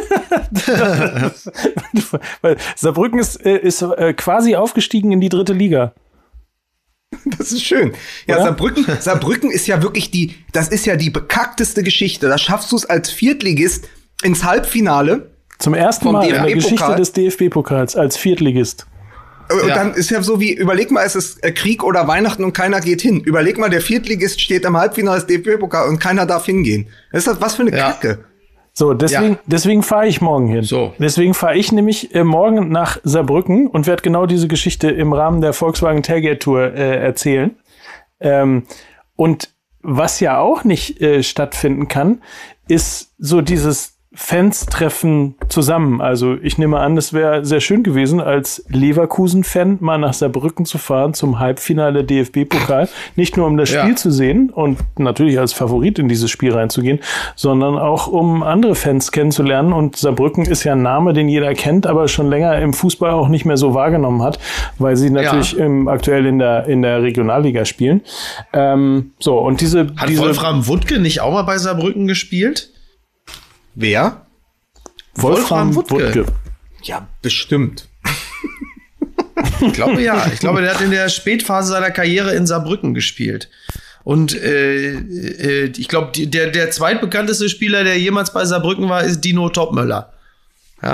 Saarbrücken ist, ist äh, quasi aufgestiegen in die dritte Liga. Das ist schön. Ja, Oder? Saarbrücken, Saarbrücken ist ja wirklich die, das ist ja die bekackteste Geschichte. Da schaffst du es als Viertligist ins Halbfinale. Zum ersten Mal in der Geschichte des D F B-Pokals als Viertligist. Und ja. dann ist ja so wie, überleg mal, es ist Krieg oder Weihnachten und keiner geht hin. Überleg mal, der Viertligist steht im Halbfinale des D F B-Pokal und keiner darf hingehen. Das ist das, was für eine ja. Kacke. So, deswegen, ja. deswegen fahre ich morgen hin. So. Deswegen fahre ich nämlich äh, morgen nach Saarbrücken und werde genau diese Geschichte im Rahmen der Volkswagen Tailgate Tour äh, erzählen. Ähm, und was ja auch nicht äh, stattfinden kann, ist so dieses Fans-Treffen zusammen. Also ich nehme an, es wäre sehr schön gewesen, als Leverkusen-Fan mal nach Saarbrücken zu fahren zum Halbfinale D F B-Pokal. Nicht nur um das Spiel ja. zu sehen und natürlich als Favorit in dieses Spiel reinzugehen, sondern auch um andere Fans kennenzulernen. Und Saarbrücken ist ja ein Name, den jeder kennt, aber schon länger im Fußball auch nicht mehr so wahrgenommen hat, weil sie natürlich ja. im, aktuell in der, in der Regionalliga spielen. Ähm, so, und diese... Hat diese Wolfram Wuttke nicht auch mal bei Saarbrücken gespielt? Wer? Wolfram, Wolfram Wuttke. Wuttke. Ja, bestimmt. Ich glaube ja. Ich glaube, der hat in der Spätphase seiner Karriere in Saarbrücken gespielt. Und äh, äh, ich glaube, der, der zweitbekannteste Spieler, der jemals bei Saarbrücken war, ist Dino Topmöller. Ja.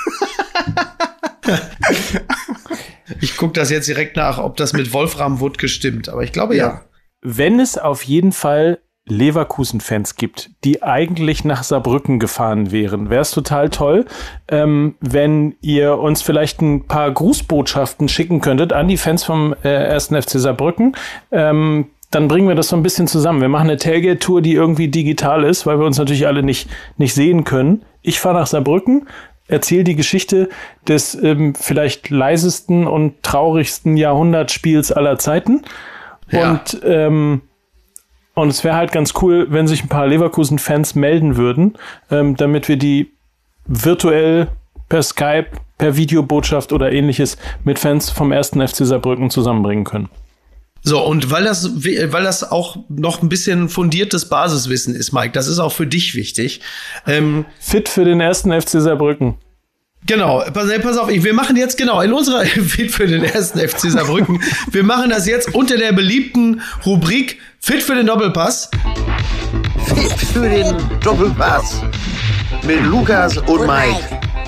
Ich gucke das jetzt direkt nach, ob das mit Wolfram Wuttke stimmt. Aber ich glaube ja. ja. Wenn es auf jeden Fall Leverkusen-Fans gibt, die eigentlich nach Saarbrücken gefahren wären, wäre es total toll, ähm, wenn ihr uns vielleicht ein paar Grußbotschaften schicken könntet an die Fans vom äh, ersten F C Saarbrücken. Ähm, dann bringen wir das so ein bisschen zusammen. Wir machen eine Tailgate-Tour, die irgendwie digital ist, weil wir uns natürlich alle nicht, nicht sehen können. Ich fahre nach Saarbrücken, erzähle die Geschichte des ähm, vielleicht leisesten und traurigsten Jahrhundertspiels aller Zeiten. Ja. Und ähm, Und es wäre halt ganz cool, wenn sich ein paar Leverkusen-Fans melden würden, ähm, damit wir die virtuell per Skype, per Videobotschaft oder ähnliches mit Fans vom ersten F C Saarbrücken zusammenbringen können. So, und weil das, weil das auch noch ein bisschen fundiertes Basiswissen ist, Mike, das ist auch für dich wichtig. Ähm, Fit für den ersten F C Saarbrücken. Genau, pass, pass auf, wir machen jetzt genau in unserer Fit für den ersten F C Saarbrücken. Wir machen das jetzt unter der beliebten Rubrik Fit für den Doppelpass. Fit für den Doppelpass mit Lukas und Mike.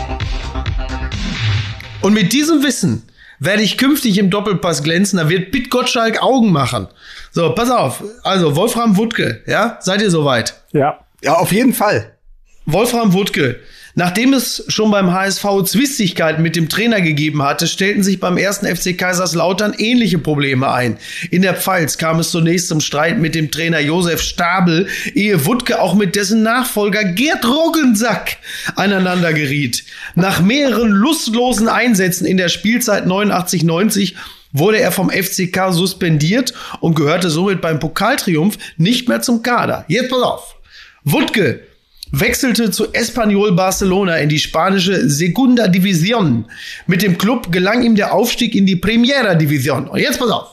Und mit diesem Wissen werde ich künftig im Doppelpass glänzen. Da wird Pit Gottschalk Augen machen. So, pass auf. Also Wolfram Wuttke, ja, seid ihr soweit? Ja. Ja, auf jeden Fall. Wolfram Wuttke. Nachdem es schon beim H S V Zwistigkeiten mit dem Trainer gegeben hatte, stellten sich beim ersten F C Kaiserslautern ähnliche Probleme ein. In der Pfalz kam es zunächst zum Streit mit dem Trainer Josef Stabel, ehe Wuttke auch mit dessen Nachfolger Gerd Roggensack aneinander geriet. Nach mehreren lustlosen Einsätzen in der Spielzeit neunundachtzig neunzig wurde er vom F C K suspendiert und gehörte somit beim Pokaltriumph nicht mehr zum Kader. Jetzt pass auf. Wuttke wechselte zu Espanyol Barcelona in die spanische Segunda División. Mit dem Club gelang ihm der Aufstieg in die Primera División. Und jetzt pass auf.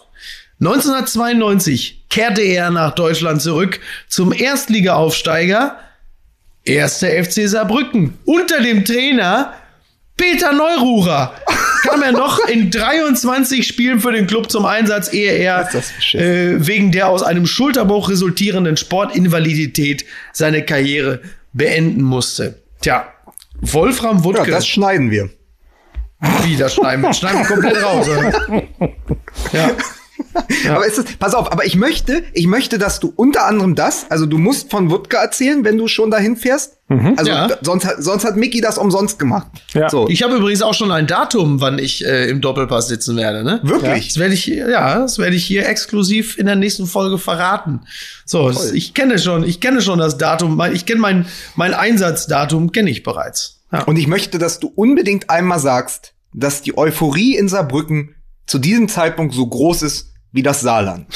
neunzehnhundertzweiundneunzig kehrte er nach Deutschland zurück zum Erstligaaufsteiger erster F C Saarbrücken. Unter dem Trainer Peter Neururer kam er noch in dreiundzwanzig Spielen für den Club zum Einsatz, ehe er äh, wegen der aus einem Schulterbruch resultierenden Sportinvalidität seine Karriere beenden musste. Tja, Wolfram Wuttke. Ja, das schneiden wir. Wie, das schneiden wir? Schneiden wir komplett raus. Oder? Ja. Ja. Aber ist es, pass auf, aber ich möchte, ich möchte, dass du unter anderem das, also du musst von Wuttke erzählen, wenn du schon dahin fährst. Mhm. Also ja. d- sonst, sonst hat Micky das umsonst gemacht. Ja. So. Ich habe übrigens auch schon ein Datum, wann ich äh, im Doppelpass sitzen werde. Ne? Wirklich? Ja. Das werde ich, ja, das werde ich hier exklusiv in der nächsten Folge verraten. So, das, ich kenne schon, ich kenne schon das Datum, ich kenne mein mein Einsatzdatum, kenne ich bereits. Ja. Und ich möchte, dass du unbedingt einmal sagst, dass die Euphorie in Saarbrücken zu diesem Zeitpunkt so groß ist wie das Saarland.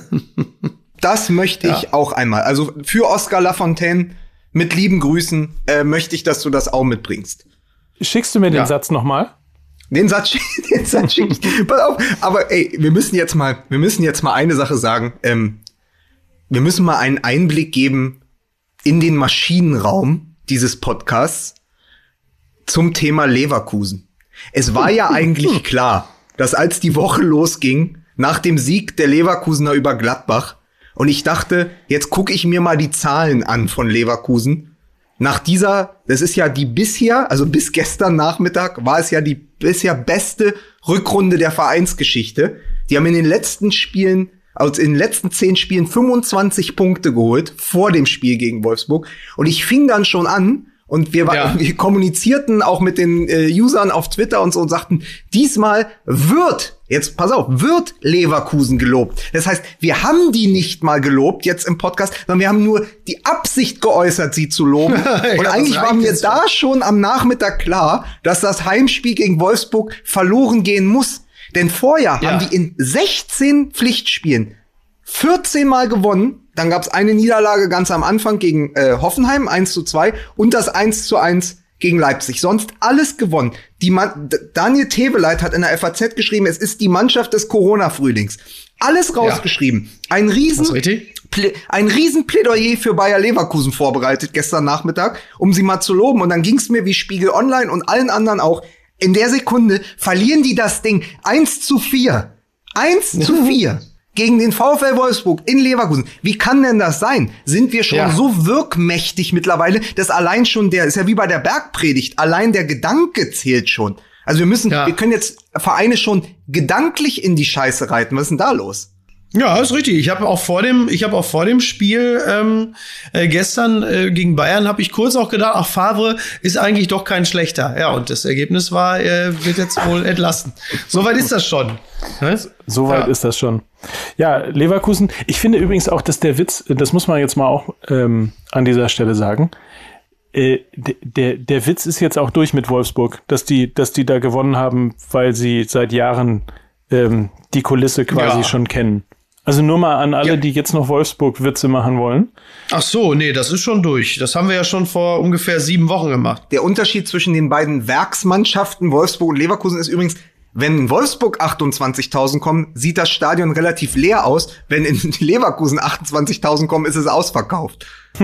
Das möchte ich ja. auch einmal. Also für Oscar Lafontaine mit lieben Grüßen äh, möchte ich, dass du das auch mitbringst. Schickst du mir den ja. Satz noch mal? Den Satz, den Satz schick ich. Pass auf. Aber ey, wir müssen jetzt mal, wir müssen jetzt mal eine Sache sagen. Ähm, wir müssen mal einen Einblick geben in den Maschinenraum dieses Podcasts zum Thema Leverkusen. Es war ja eigentlich klar, dass als die Woche losging, nach dem Sieg der Leverkusener über Gladbach, und ich dachte, jetzt gucke ich mir mal die Zahlen an von Leverkusen. Nach dieser, das ist ja die bisher, also bis gestern Nachmittag, war es ja die bisher beste Rückrunde der Vereinsgeschichte. Die haben in den letzten Spielen, also in den letzten zehn Spielen fünfundzwanzig Punkte geholt, vor dem Spiel gegen Wolfsburg. Und ich fing dann schon an, und wir, ja. wir kommunizierten auch mit den äh, Usern auf Twitter und so und sagten, diesmal wird, jetzt pass auf, wird Leverkusen gelobt. Das heißt, wir haben die nicht mal gelobt jetzt im Podcast, sondern wir haben nur die Absicht geäußert, sie zu loben. Und ja, eigentlich war mir da schon. schon am Nachmittag klar, dass das Heimspiel gegen Wolfsburg verloren gehen muss. Denn vorher ja. haben die in sechzehn Pflichtspielen vierzehn Mal gewonnen. Dann gab's eine Niederlage ganz am Anfang gegen äh, Hoffenheim, eins zu zwei, und das eins zu eins gegen Leipzig. Sonst alles gewonnen. Die Man- D- Daniel Teveleit hat in der F A Z geschrieben, es ist die Mannschaft des Corona-Frühlings. Alles rausgeschrieben. Ja. Ein riesen, Plä- ein riesen Plädoyer für Bayer Leverkusen vorbereitet gestern Nachmittag, um sie mal zu loben. Und dann ging's mir wie Spiegel Online und allen anderen auch. In der Sekunde verlieren die das Ding eins zu vier. eins zu vier. Gegen den VfL Wolfsburg in Leverkusen. Wie kann denn das sein? Sind wir schon ja. so wirkmächtig mittlerweile, dass allein schon der, ist ja wie bei der Bergpredigt, allein der Gedanke zählt schon. Also wir müssen, ja. wir können jetzt Vereine schon gedanklich in die Scheiße reiten. Was ist denn da los? Ja, ist richtig. Ich habe auch vor dem, ich habe auch vor dem Spiel ähm, äh, gestern äh, gegen Bayern habe ich kurz auch gedacht, ach, Favre ist eigentlich doch kein schlechter. Ja, und das Ergebnis war, er wird jetzt wohl entlassen. Soweit ist das schon. Ne? Soweit ja. ist das schon. Ja, Leverkusen. Ich finde übrigens auch, dass der Witz, das muss man jetzt mal auch ähm, an dieser Stelle sagen. Äh, der der Witz ist jetzt auch durch mit Wolfsburg, dass die, dass die da gewonnen haben, weil sie seit Jahren ähm, die Kulisse quasi ja. schon kennen. Also nur mal an alle, ja. die jetzt noch Wolfsburg-Witze machen wollen. Ach so, nee, das ist schon durch. Das haben wir ja schon vor ungefähr sieben Wochen gemacht. Der Unterschied zwischen den beiden Werksmannschaften, Wolfsburg und Leverkusen, ist übrigens, wenn in Wolfsburg achtundzwanzigtausend kommen, sieht das Stadion relativ leer aus. Wenn in Leverkusen achtundzwanzigtausend kommen, ist es ausverkauft.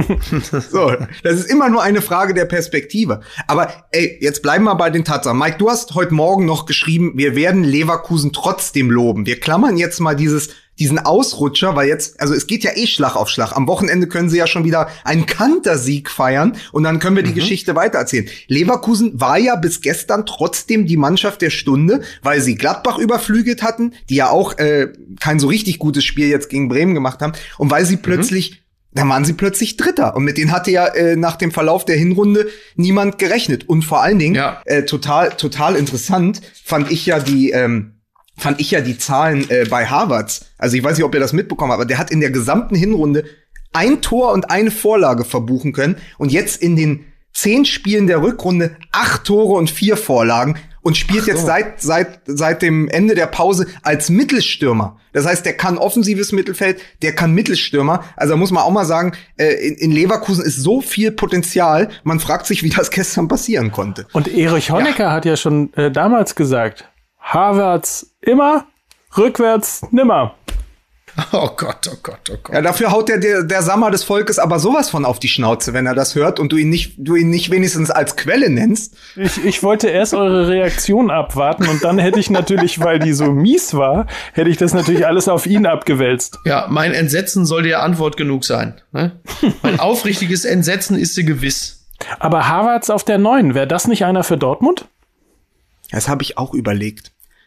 So, das ist immer nur eine Frage der Perspektive. Aber ey, jetzt bleiben wir bei den Tatsachen. Mike, du hast heute Morgen noch geschrieben, wir werden Leverkusen trotzdem loben. Wir klammern jetzt mal dieses diesen Ausrutscher, weil jetzt, also es geht ja eh Schlag auf Schlag. Am Wochenende können sie ja schon wieder einen Kantersieg feiern und dann können wir die mhm. Geschichte weitererzählen. Leverkusen war ja bis gestern trotzdem die Mannschaft der Stunde, weil sie Gladbach überflügelt hatten, die ja auch äh, kein so richtig gutes Spiel jetzt gegen Bremen gemacht haben, und weil sie plötzlich mhm. Da waren sie plötzlich Dritter. Und mit denen hatte ja äh, nach dem Verlauf der Hinrunde niemand gerechnet. Und vor allen Dingen, ja. äh, total total interessant, fand ich ja die ähm, fand ich ja die Zahlen äh, bei Havertz. Also ich weiß nicht, ob ihr das mitbekommen habt, aber der hat in der gesamten Hinrunde ein Tor und eine Vorlage verbuchen können. Und jetzt in den zehn Spielen der Rückrunde acht Tore und vier Vorlagen. Und spielt so. jetzt seit seit seit dem Ende der Pause als Mittelstürmer. Das heißt, der kann offensives Mittelfeld, der kann Mittelstürmer. Also muss man auch mal sagen, äh, in, in Leverkusen ist so viel Potenzial. Man fragt sich, wie das gestern passieren konnte. Und Erich Honecker ja. hat ja schon äh, damals gesagt, Havertz immer, rückwärts nimmer. Oh Gott, oh Gott, oh Gott. Ja, dafür haut der, der, der Sammer des Volkes aber sowas von auf die Schnauze, wenn er das hört und du ihn nicht, du ihn nicht wenigstens als Quelle nennst. Ich, ich wollte erst eure Reaktion abwarten und dann hätte ich natürlich, weil die so mies war, hätte ich das natürlich alles auf ihn abgewälzt. Ja, mein Entsetzen soll dir Antwort genug sein. Ne? Mein aufrichtiges Entsetzen ist dir gewiss. Aber Havertz auf der neun, wäre das nicht einer für Dortmund? Das habe ich auch überlegt.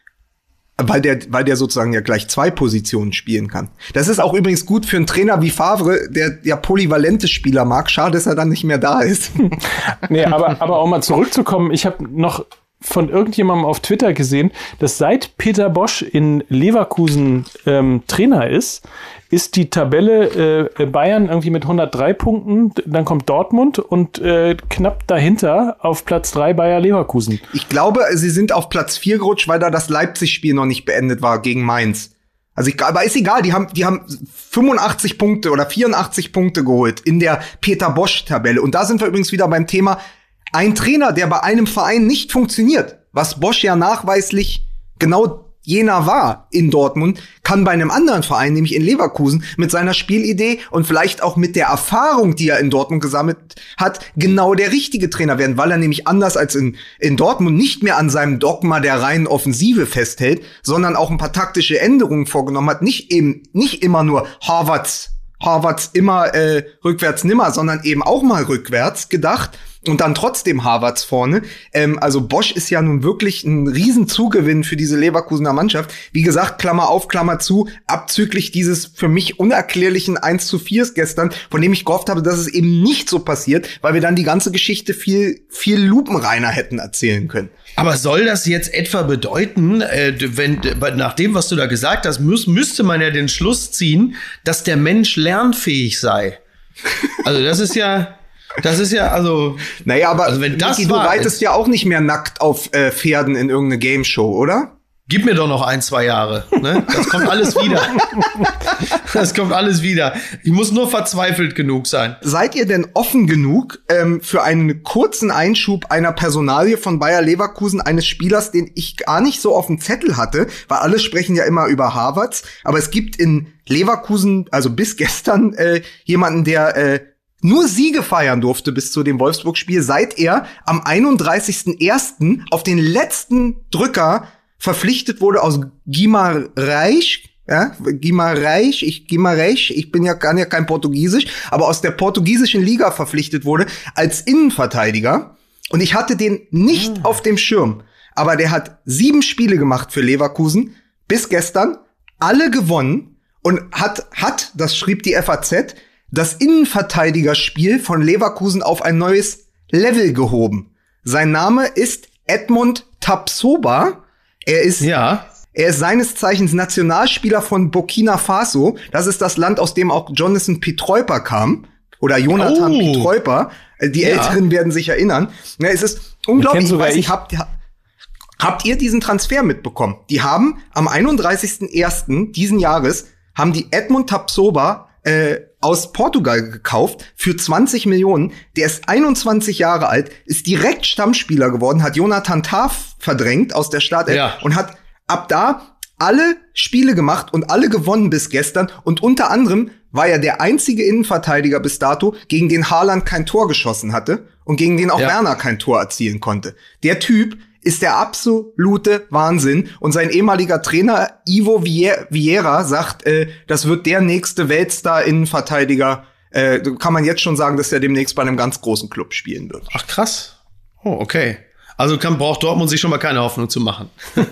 Weil der, weil der sozusagen ja gleich zwei Positionen spielen kann. Das ist auch übrigens gut für einen Trainer wie Favre, der ja polyvalente Spieler mag. Schade, dass er dann nicht mehr da ist. Nee, aber, aber auch mal zurückzukommen. Ich habe noch von irgendjemandem auf Twitter gesehen, dass seit Peter Bosz in Leverkusen ähm, Trainer ist, ist die Tabelle äh, Bayern irgendwie mit hundertdrei Punkten, dann kommt Dortmund und äh, knapp dahinter auf Platz drei Bayer Leverkusen. Ich glaube, sie sind auf Platz vier gerutscht, weil da das Leipzig-Spiel noch nicht beendet war gegen Mainz. Also ich, aber ist egal, die haben, die haben fünfundachtzig Punkte oder vierundachtzig Punkte geholt in der Peter Bosz-Tabelle. Und da sind wir übrigens wieder beim Thema, ein Trainer, der bei einem Verein nicht funktioniert, was Bosz ja nachweislich genau jener war in Dortmund, kann bei einem anderen Verein, nämlich in Leverkusen, mit seiner Spielidee und vielleicht auch mit der Erfahrung, die er in Dortmund gesammelt hat, genau der richtige Trainer werden, weil er nämlich anders als in, in Dortmund nicht mehr an seinem Dogma der reinen Offensive festhält, sondern auch ein paar taktische Änderungen vorgenommen hat, nicht eben, nicht immer nur Havertz, Havertz immer äh, rückwärts nimmer, sondern eben auch mal rückwärts gedacht. Und dann trotzdem Havertz vorne. Ähm, also Bosz ist ja nun wirklich ein Riesenzugewinn für diese Leverkusener Mannschaft. Wie gesagt, Klammer auf, Klammer zu, abzüglich dieses für mich unerklärlichen eins zu vier gestern, von dem ich gehofft habe, dass es eben nicht so passiert, weil wir dann die ganze Geschichte viel, viel lupenreiner hätten erzählen können. Aber soll das jetzt etwa bedeuten, äh, wenn nach dem, was du da gesagt hast, müß, müsste man ja den Schluss ziehen, dass der Mensch lernfähig sei? Also das ist ja... Das ist ja, also... Naja, aber also wenn das Niki, du reitest ja auch nicht mehr nackt auf äh, Pferden in irgendeine Gameshow, oder? Gib mir doch noch ein, zwei Jahre. Ne? Das kommt alles wieder. Das kommt alles wieder. Ich muss nur verzweifelt genug sein. Seid ihr denn offen genug ähm, für einen kurzen Einschub einer Personalie von Bayer Leverkusen, eines Spielers, den ich gar nicht so auf dem Zettel hatte? Weil alle sprechen ja immer über Havertz. Aber es gibt in Leverkusen, also bis gestern, äh, jemanden, der... Äh, nur Siege feiern durfte bis zu dem Wolfsburg-Spiel, seit er am einunddreißigsten ersten auf den letzten Drücker verpflichtet wurde aus Guimarães, ja, Guimarães, ich Guimarães, ich bin ja gar ja kein Portugiesisch, aber aus der portugiesischen Liga verpflichtet wurde als Innenverteidiger. Und ich hatte den nicht oh. auf dem Schirm, aber der hat sieben Spiele gemacht für Leverkusen bis gestern, alle gewonnen und hat hat, das schrieb die F A Z, das Innenverteidigerspiel von Leverkusen auf ein neues Level gehoben. Sein Name ist Edmond Tapsoba. Er ist, ja. er ist seines Zeichens Nationalspieler von Burkina Faso. Das ist das Land, aus dem auch Jonathan Pietreuper kam. Oder Jonathan oh. Pietreuper. Die ja. Älteren werden sich erinnern. Ja, es ist unglaublich. Ich weiß nicht, habt, habt ihr diesen Transfer mitbekommen? Die haben am einunddreißigsten ersten diesen Jahres haben die Edmond Tapsoba äh, aus Portugal gekauft für zwanzig Millionen. Der ist einundzwanzig Jahre alt, ist direkt Stammspieler geworden, hat Jonathan Tah verdrängt aus der Startelf ja. und hat ab da alle Spiele gemacht und alle gewonnen bis gestern. Und unter anderem war er der einzige Innenverteidiger bis dato, gegen den Haaland kein Tor geschossen hatte und gegen den auch ja. Werner kein Tor erzielen konnte. Der Typ ist der absolute Wahnsinn. Und sein ehemaliger Trainer Ivo Vieira sagt, äh, das wird der nächste Weltstar-Innenverteidiger. Äh, kann man jetzt schon sagen, dass er demnächst bei einem ganz großen Club spielen wird. Ach krass. Oh, okay. Also kann, braucht Dortmund sich schon mal keine Hoffnung zu machen.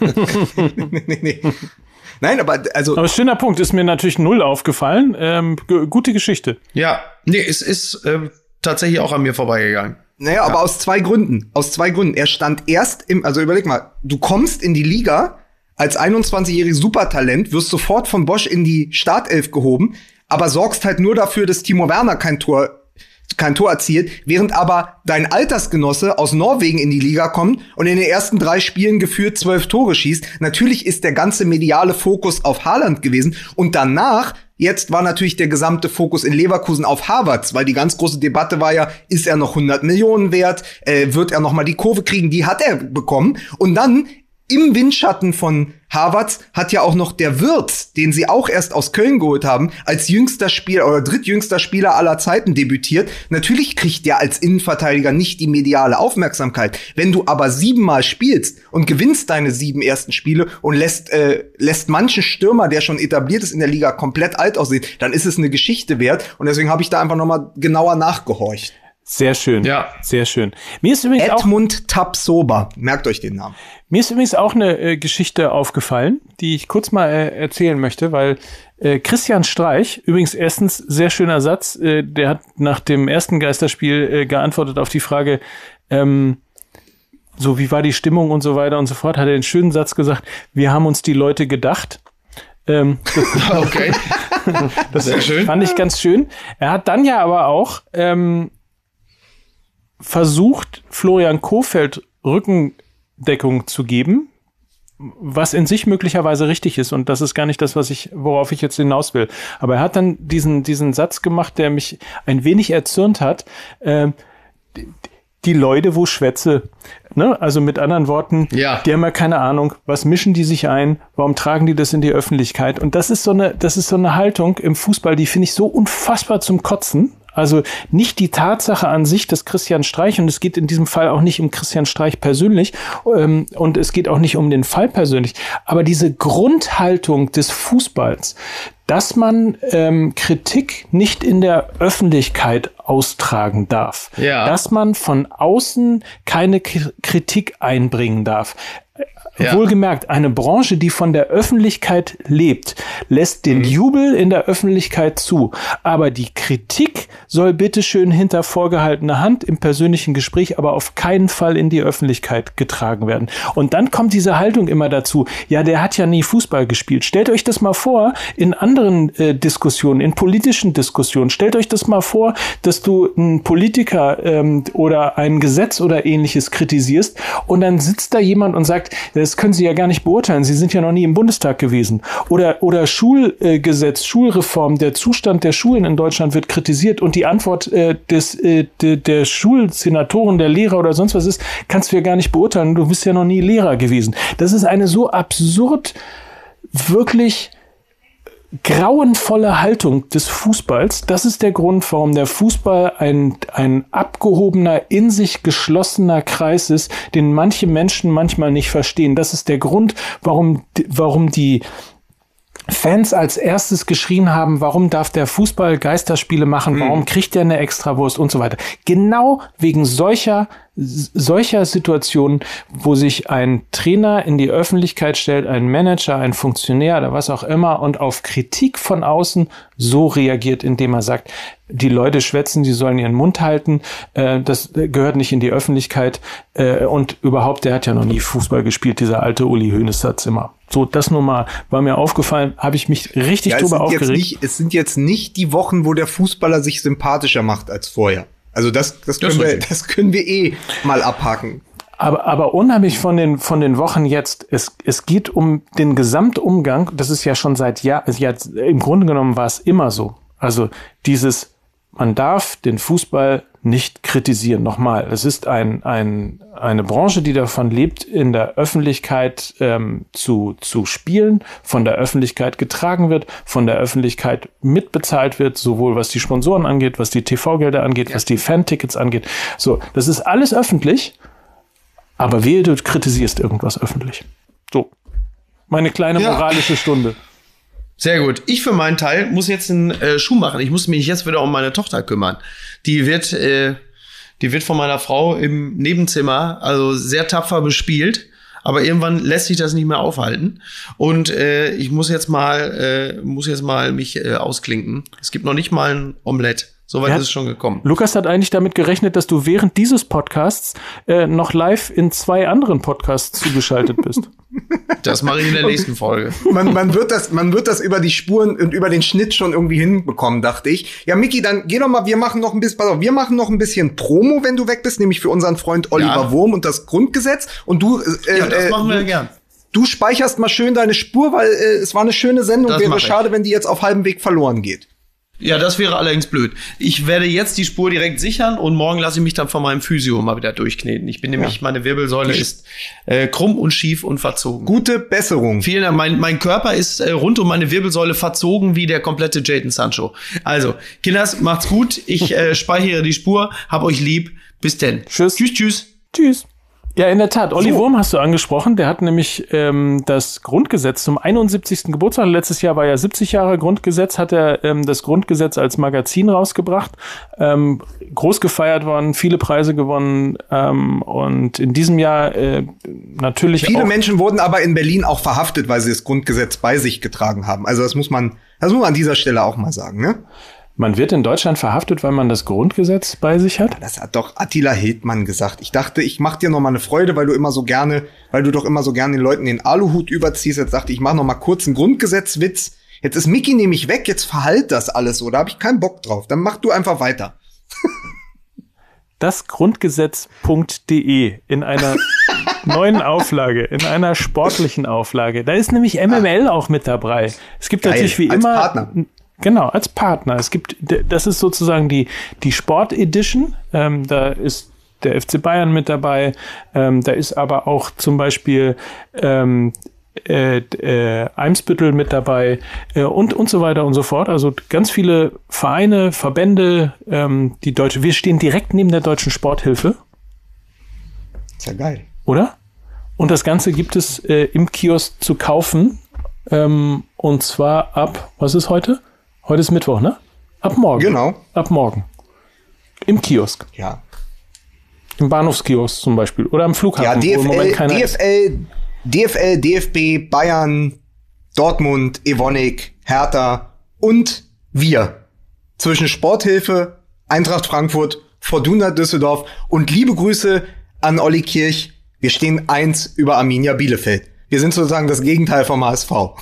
nee, nee, nee. Nein, aber also. Aber schöner Punkt, ist mir natürlich null aufgefallen. Ähm, g- gute Geschichte. Ja, nee, es ist äh, tatsächlich auch an mir vorbeigegangen. Naja, ja. aber aus zwei Gründen. Aus zwei Gründen. Er stand erst im, also überleg mal, du kommst in die Liga als einundzwanzigjähriges Supertalent, wirst sofort von Bosz in die Startelf gehoben, aber sorgst halt nur dafür, dass Timo Werner kein Tor kein Tor erzielt, während aber dein Altersgenosse aus Norwegen in die Liga kommt und in den ersten drei Spielen geführt zwölf Tore schießt. Natürlich ist der ganze mediale Fokus auf Haaland gewesen und danach, jetzt war natürlich der gesamte Fokus in Leverkusen auf Havertz, weil die ganz große Debatte war ja, ist er noch hundert Millionen wert, äh, wird er noch mal die Kurve kriegen, die hat er bekommen und dann im Windschatten von Havertz hat ja auch noch der Wirtz, den sie auch erst aus Köln geholt haben, als jüngster Spieler oder drittjüngster Spieler aller Zeiten debütiert. Natürlich kriegt der als Innenverteidiger nicht die mediale Aufmerksamkeit. Wenn du aber siebenmal spielst und gewinnst deine sieben ersten Spiele und lässt äh, lässt manchen Stürmer, der schon etabliert ist in der Liga, komplett alt aussehen, dann ist es eine Geschichte wert. Und deswegen habe ich da einfach noch mal genauer nachgehorcht. Sehr schön, ja, sehr schön. Mir ist übrigens Edmund Tapsoba, merkt euch den Namen. Mir ist übrigens auch eine äh, Geschichte aufgefallen, die ich kurz mal äh, erzählen möchte, weil äh, Christian Streich, übrigens erstens sehr schöner Satz, äh, der hat nach dem ersten Geisterspiel äh, geantwortet auf die Frage, ähm, so wie war die Stimmung und so weiter und so fort, hat er den schönen Satz gesagt, wir haben uns die Leute gedacht. Ähm, okay, das sehr schön. Fand ich ganz schön. Er hat dann ja aber auch ähm, versucht, Florian Kohfeldt Rückendeckung zu geben, was in sich möglicherweise richtig ist. Und das ist gar nicht das, was ich, worauf ich jetzt hinaus will. Aber er hat dann diesen, diesen Satz gemacht, der mich ein wenig erzürnt hat. Äh, die Leute, wo schwätze. Ne? Also mit anderen Worten, ja. Die haben ja keine Ahnung, was mischen die sich ein, warum tragen die das in die Öffentlichkeit? Und das ist so eine, das ist so eine Haltung im Fußball, die finde ich so unfassbar zum Kotzen. Also nicht die Tatsache an sich des Christian Streich, und es geht in diesem Fall auch nicht um Christian Streich persönlich, ähm, und es geht auch nicht um den Fall persönlich, aber diese Grundhaltung des Fußballs, dass man ähm, Kritik nicht in der Öffentlichkeit austragen darf, ja. Dass man von außen keine K- Kritik einbringen darf. Ja. Wohlgemerkt, eine Branche, die von der Öffentlichkeit lebt, lässt den mhm. Jubel in der Öffentlichkeit zu. Aber die Kritik soll bitteschön hinter vorgehaltener Hand im persönlichen Gespräch, aber auf keinen Fall in die Öffentlichkeit getragen werden. Und dann kommt diese Haltung immer dazu, ja, der hat ja nie Fußball gespielt. Stellt euch das mal vor, in anderen äh, Diskussionen, in politischen Diskussionen, stellt euch das mal vor, dass du einen Politiker ähm, oder ein Gesetz oder ähnliches kritisierst und dann sitzt da jemand und sagt, das können Sie ja gar nicht beurteilen. Sie sind ja noch nie im Bundestag gewesen. Oder, oder Schulgesetz, Schulreform, der Zustand der Schulen in Deutschland wird kritisiert und die Antwort äh, des, äh, de, der Schulsenatoren, der Lehrer oder sonst was ist, kannst du ja gar nicht beurteilen. Du bist ja noch nie Lehrer gewesen. Das ist eine so absurd, wirklich grauenvolle Haltung des Fußballs. Das ist der Grund, warum der Fußball ein, ein abgehobener, in sich geschlossener Kreis ist, den manche Menschen manchmal nicht verstehen. Das ist der Grund, warum, warum die Fans als erstes geschrien haben, warum darf der Fußball Geisterspiele machen, warum kriegt der eine Extrawurst und so weiter. Genau wegen solcher solcher Situationen, wo sich ein Trainer in die Öffentlichkeit stellt, ein Manager, ein Funktionär oder was auch immer und auf Kritik von außen so reagiert, indem er sagt, die Leute schwätzen, sie sollen ihren Mund halten, äh, das gehört nicht in die Öffentlichkeit äh, und überhaupt, der hat ja noch nie Fußball gespielt, dieser alte Uli Hoeneß-Satz immer. So, das nur mal war mir aufgefallen, habe ich mich richtig ja, drüber aufgeregt. Nicht, es sind jetzt nicht die Wochen, wo der Fußballer sich sympathischer macht als vorher. Also das, das, können, das, wir, das können wir eh mal abhaken. Aber, aber unheimlich von den, von den Wochen jetzt, es, es geht um den Gesamtumgang, das ist ja schon seit Jahren, ja, im Grunde genommen war es immer so. Also dieses, man darf den Fußball nicht kritisieren. Nochmal, es ist ein, ein, eine Branche, die davon lebt, in der Öffentlichkeit ähm, zu, zu spielen, von der Öffentlichkeit getragen wird, von der Öffentlichkeit mitbezahlt wird, sowohl was die Sponsoren angeht, was die T V-Gelder angeht, ja. was die Fan-Tickets angeht. So, das ist alles öffentlich, aber wehe, du kritisierst irgendwas öffentlich. So, meine kleine ja. moralische Stunde. Sehr gut. Ich für meinen Teil muss jetzt einen äh, Schuh machen. Ich muss mich jetzt wieder um meine Tochter kümmern. Die wird, äh, die wird von meiner Frau im Nebenzimmer also sehr tapfer bespielt. Aber irgendwann lässt sich das nicht mehr aufhalten. Und äh, ich muss jetzt mal, äh, muss jetzt mal mich äh, ausklinken. Es gibt noch nicht mal ein Omelett. Soweit ja, ist es schon gekommen. Lukas hat eigentlich damit gerechnet, dass du während dieses Podcasts äh, noch live in zwei anderen Podcasts zugeschaltet bist. Das mache ich in der nächsten Folge. Man, man wird das, man wird das über die Spuren und über den Schnitt schon irgendwie hinbekommen, dachte ich. Ja, Micky, dann geh doch mal, wir machen noch ein bisschen, pass auf, wir machen noch ein bisschen Promo, wenn du weg bist, nämlich für unseren Freund Oliver ja. Wurm und das Grundgesetz. Und du, äh, ja, das machen wir ja gern. Du speicherst mal schön deine Spur, weil äh, es war eine schöne Sendung. Das wäre schade, wenn die jetzt auf halbem Weg verloren geht. Ja, das wäre allerdings blöd. Ich werde jetzt die Spur direkt sichern und morgen lasse ich mich dann von meinem Physio mal wieder durchkneten. Ich bin nämlich, ja. meine Wirbelsäule ist äh, krumm und schief und verzogen. Gute Besserung. Vielen Dank. Mein, mein Körper ist äh, rund um meine Wirbelsäule verzogen wie der komplette Jadon Sancho. Also, Kinders, macht's gut. Ich äh, speichere die Spur. Hab euch lieb. Bis denn. Tschüss. Tschüss, tschüss. Tschüss. Ja, in der Tat. Olli So. Wurm hast du angesprochen. Der hat nämlich ähm, das Grundgesetz zum einundsiebzigsten Geburtstag. Letztes Jahr war ja siebzig Jahre Grundgesetz, hat er ähm, das Grundgesetz als Magazin rausgebracht. Ähm, groß gefeiert worden, viele Preise gewonnen. Ähm, und in diesem Jahr äh, natürlich Viele auch Menschen wurden aber in Berlin auch verhaftet, weil sie das Grundgesetz bei sich getragen haben. Also das muss man, das muss man an dieser Stelle auch mal sagen, ne? Man wird in Deutschland verhaftet, weil man das Grundgesetz bei sich hat? Das hat doch Attila Hildmann gesagt. Ich dachte, ich mach dir noch mal eine Freude, weil du immer so gerne, weil du doch immer so gerne den Leuten den Aluhut überziehst. Jetzt dachte ich, ich mach noch mal kurz einen Grundgesetzwitz. Jetzt ist Micky nämlich weg, jetzt verhalt das alles so. Da habe ich keinen Bock drauf. Dann mach du einfach weiter. Das Grundgesetz Punkt de in einer neuen Auflage, in einer sportlichen Auflage. Da ist nämlich M M L auch mit dabei. Es gibt Geil, natürlich wie als immer Partner. Genau, als Partner. Es gibt, das ist sozusagen die, die Sport-Edition. Ähm, da ist der F C Bayern mit dabei. Ähm, da ist aber auch zum Beispiel ähm, äh, äh, Eimsbüttel mit dabei äh, und, und so weiter und so fort. Also ganz viele Vereine, Verbände, ähm, die deutsche, wir stehen direkt neben der Deutschen Sporthilfe. Ist ja geil. Oder? Und das Ganze gibt es äh, im Kiosk zu kaufen. Ähm, und zwar ab, was ist heute? Heute ist Mittwoch, ne? Ab morgen. Genau. Ab morgen. Im Kiosk. Ja. Im Bahnhofskiosk zum Beispiel. Oder am Flughafen, Ja, D wo im F Moment L, keiner D F L, D F L, D F B, Bayern, Dortmund, Evonik, Hertha und wir. Zwischen Sporthilfe, Eintracht Frankfurt, Fortuna Düsseldorf und liebe Grüße an Olli Kirch. Wir stehen eins über Arminia Bielefeld. Wir sind sozusagen das Gegenteil vom H S V.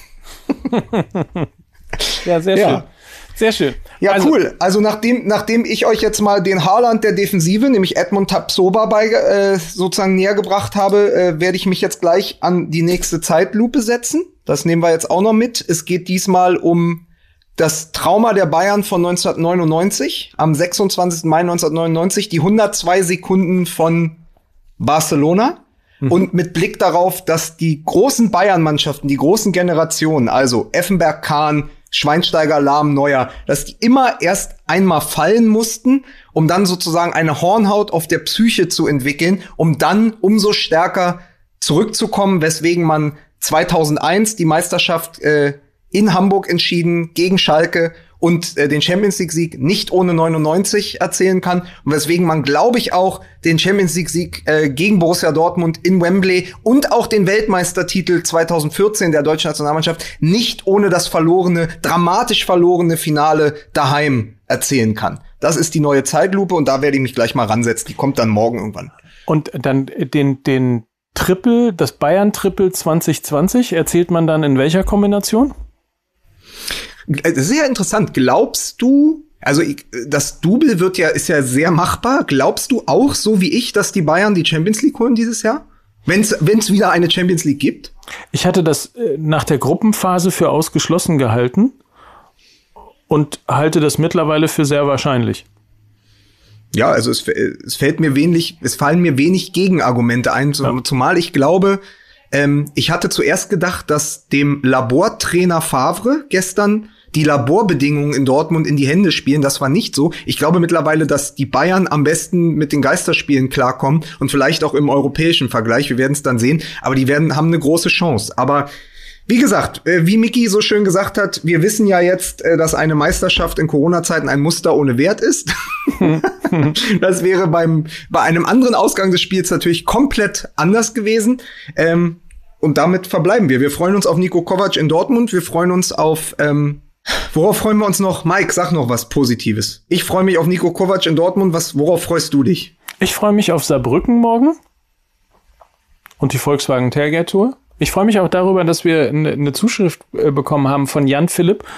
Ja, sehr Ja. schön. Sehr schön. Ja, Also- cool. Also nachdem, nachdem ich euch jetzt mal den Haaland der Defensive, nämlich Edmund Tapsoba, bei, äh, sozusagen näher gebracht habe, äh, werde ich mich jetzt gleich an die nächste Zeitlupe setzen. Das nehmen wir jetzt auch noch mit. Es geht diesmal um das Trauma der Bayern von neunzehnhundertneunundneunzig. Am sechsundzwanzigsten Mai neunzehnhundertneunundneunzig, die hundertzwei Sekunden von Barcelona. Und mit Blick darauf, dass die großen Bayern-Mannschaften, die großen Generationen, also Effenberg, Kahn, Schweinsteiger, Lahm, Neuer, dass die immer erst einmal fallen mussten, um dann sozusagen eine Hornhaut auf der Psyche zu entwickeln, um dann umso stärker zurückzukommen, weswegen man zweitausendeins die Meisterschaft äh, in Hamburg entschieden gegen Schalke und äh, den Champions-League-Sieg nicht ohne neunundneunzig erzählen kann. Und weswegen man, glaube ich, auch den Champions-League-Sieg äh, gegen Borussia Dortmund in Wembley und auch den Weltmeistertitel zweitausendvierzehn der deutschen Nationalmannschaft nicht ohne das verlorene, dramatisch verlorene Finale daheim erzählen kann. Das ist die neue Zeitlupe und da werde ich mich gleich mal ransetzen. Die kommt dann morgen irgendwann. Und dann den, den Triple, das Bayern-Triple zwanzig zwanzig, erzählt man dann in welcher Kombination? Sehr interessant. Glaubst du, also ich, das Double wird ja, ist ja sehr machbar. Glaubst du auch, so wie ich, dass die Bayern die Champions League holen dieses Jahr? Wenn's, wenn's wieder eine Champions League gibt? Ich hatte das äh, nach der Gruppenphase für ausgeschlossen gehalten und halte das mittlerweile für sehr wahrscheinlich. Ja, also es, es fällt mir wenig, es fallen mir wenig Gegenargumente ein, Ja. zumal ich glaube, ähm, ich hatte zuerst gedacht, dass dem Labortrainer Favre gestern die Laborbedingungen in Dortmund in die Hände spielen. Das war nicht so. Ich glaube mittlerweile, dass die Bayern am besten mit den Geisterspielen klarkommen und vielleicht auch im europäischen Vergleich. Wir werden es dann sehen. Aber die werden haben eine große Chance. Aber wie gesagt, äh, wie Micky so schön gesagt hat, wir wissen ja jetzt, äh, dass eine Meisterschaft in Corona-Zeiten ein Muster ohne Wert ist. Das wäre beim bei einem anderen Ausgang des Spiels natürlich komplett anders gewesen. Ähm, und damit verbleiben wir. Wir freuen uns auf Niko Kovac in Dortmund. Wir freuen uns auf ähm, worauf freuen wir uns noch? Mike, sag noch was Positives. Ich freue mich auf Niko Kovac in Dortmund. Was, worauf freust du dich? Ich freue mich auf Saarbrücken morgen und die Volkswagen Tailgate Tour. Ich freue mich auch darüber, dass wir eine, eine Zuschrift äh, bekommen haben von Jan Philipp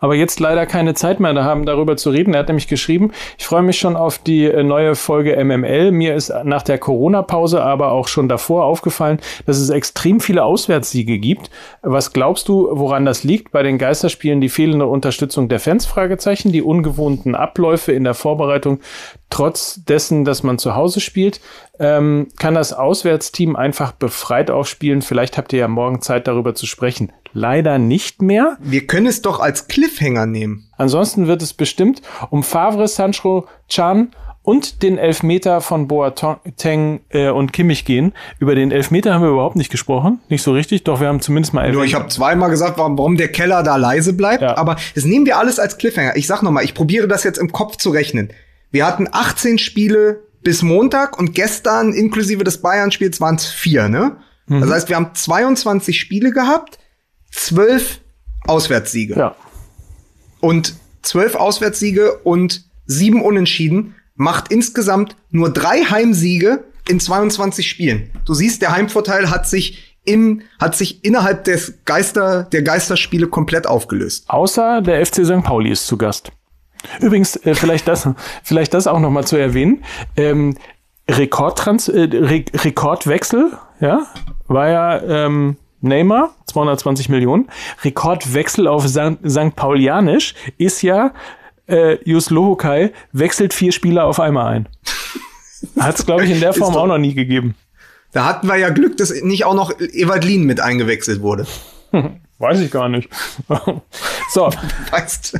aber jetzt leider keine Zeit mehr da haben, darüber zu reden. Er hat nämlich geschrieben, ich freue mich schon auf die neue Folge M M L. Mir ist nach der Corona-Pause, aber auch schon davor aufgefallen, dass es extrem viele Auswärtssiege gibt. Was glaubst du, woran das liegt? Bei den Geisterspielen die fehlende Unterstützung der Fans? Fragezeichen, die ungewohnten Abläufe in der Vorbereitung, trotz dessen, dass man zu Hause spielt. Ähm, kann das Auswärtsteam einfach befreit aufspielen? Vielleicht habt ihr ja morgen Zeit, darüber zu sprechen. Leider nicht mehr. Wir können es doch als Cliffhanger nehmen. Ansonsten wird es bestimmt um Favre, Sancho, Can und den Elfmeter von Boateng äh, und Kimmich gehen. Über den Elfmeter haben wir überhaupt nicht gesprochen. Nicht so richtig, doch wir haben zumindest mal Elfmeter. Nur ich habe zweimal gesagt, warum, warum der Keller da leise bleibt. Ja. Aber das nehmen wir alles als Cliffhanger. Ich sag noch mal, ich probiere das jetzt im Kopf zu rechnen. Wir hatten achtzehn Spiele bis Montag und gestern inklusive des Bayern-Spiels waren es vier, ne? Mhm. Das heißt, wir haben zweiundzwanzig Spiele gehabt, zwölf Auswärtssiege. Ja. Und zwölf Auswärtssiege und sieben Unentschieden macht insgesamt nur drei Heimsiege in zweiundzwanzig Spielen. Du siehst, der Heimvorteil hat sich im, hat sich innerhalb des Geister, der Geisterspiele komplett aufgelöst. Außer der F C Sankt Pauli ist zu Gast. Übrigens, äh, vielleicht das, vielleicht das auch noch mal zu erwähnen. Ähm, Rekordtrans, äh, Re- Rekordwechsel, ja, war ja ähm, Neymar, zweihundertzwanzig Millionen. Rekordwechsel auf Sankt Paulianisch ist ja äh, Jus Lohokai wechselt vier Spieler auf einmal ein. Hat es, glaube ich, in der Form doch auch noch nie gegeben. Da hatten wir ja Glück, dass nicht auch noch Evert Lien mit eingewechselt wurde. Weiß ich gar nicht. So. Weißt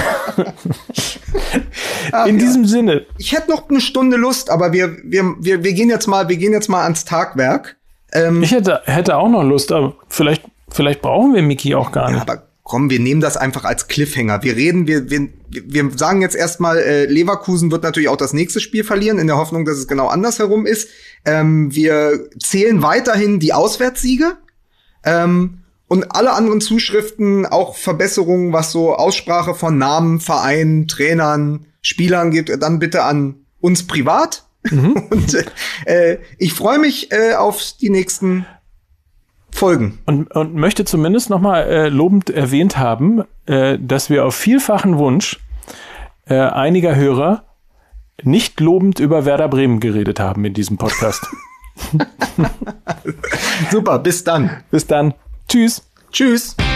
In ja. diesem Sinne. Ich hätte noch eine Stunde Lust, aber wir, wir, wir, wir gehen jetzt mal, wir gehen jetzt mal ans Tagwerk. Ähm, ich hätte, hätte auch noch Lust, aber vielleicht, vielleicht brauchen wir Micky auch gar nicht. Ja, aber komm, wir nehmen das einfach als Cliffhanger. Wir reden, wir, wir, wir sagen jetzt erstmal, äh, Leverkusen wird natürlich auch das nächste Spiel verlieren, in der Hoffnung, dass es genau andersherum ist. Ähm, wir zählen weiterhin die Auswärtssiege. Ähm, Und alle anderen Zuschriften, auch Verbesserungen, was so Aussprache von Namen, Vereinen, Trainern, Spielern gibt, dann bitte an uns privat. Mhm. Und äh, ich freue mich äh, auf die nächsten Folgen. Und, und möchte zumindest noch mal äh, lobend erwähnt haben, äh, dass wir auf vielfachen Wunsch äh, einiger Hörer nicht lobend über Werder Bremen geredet haben in diesem Podcast. Super, bis dann. Bis dann. Tschüss. Tschüss.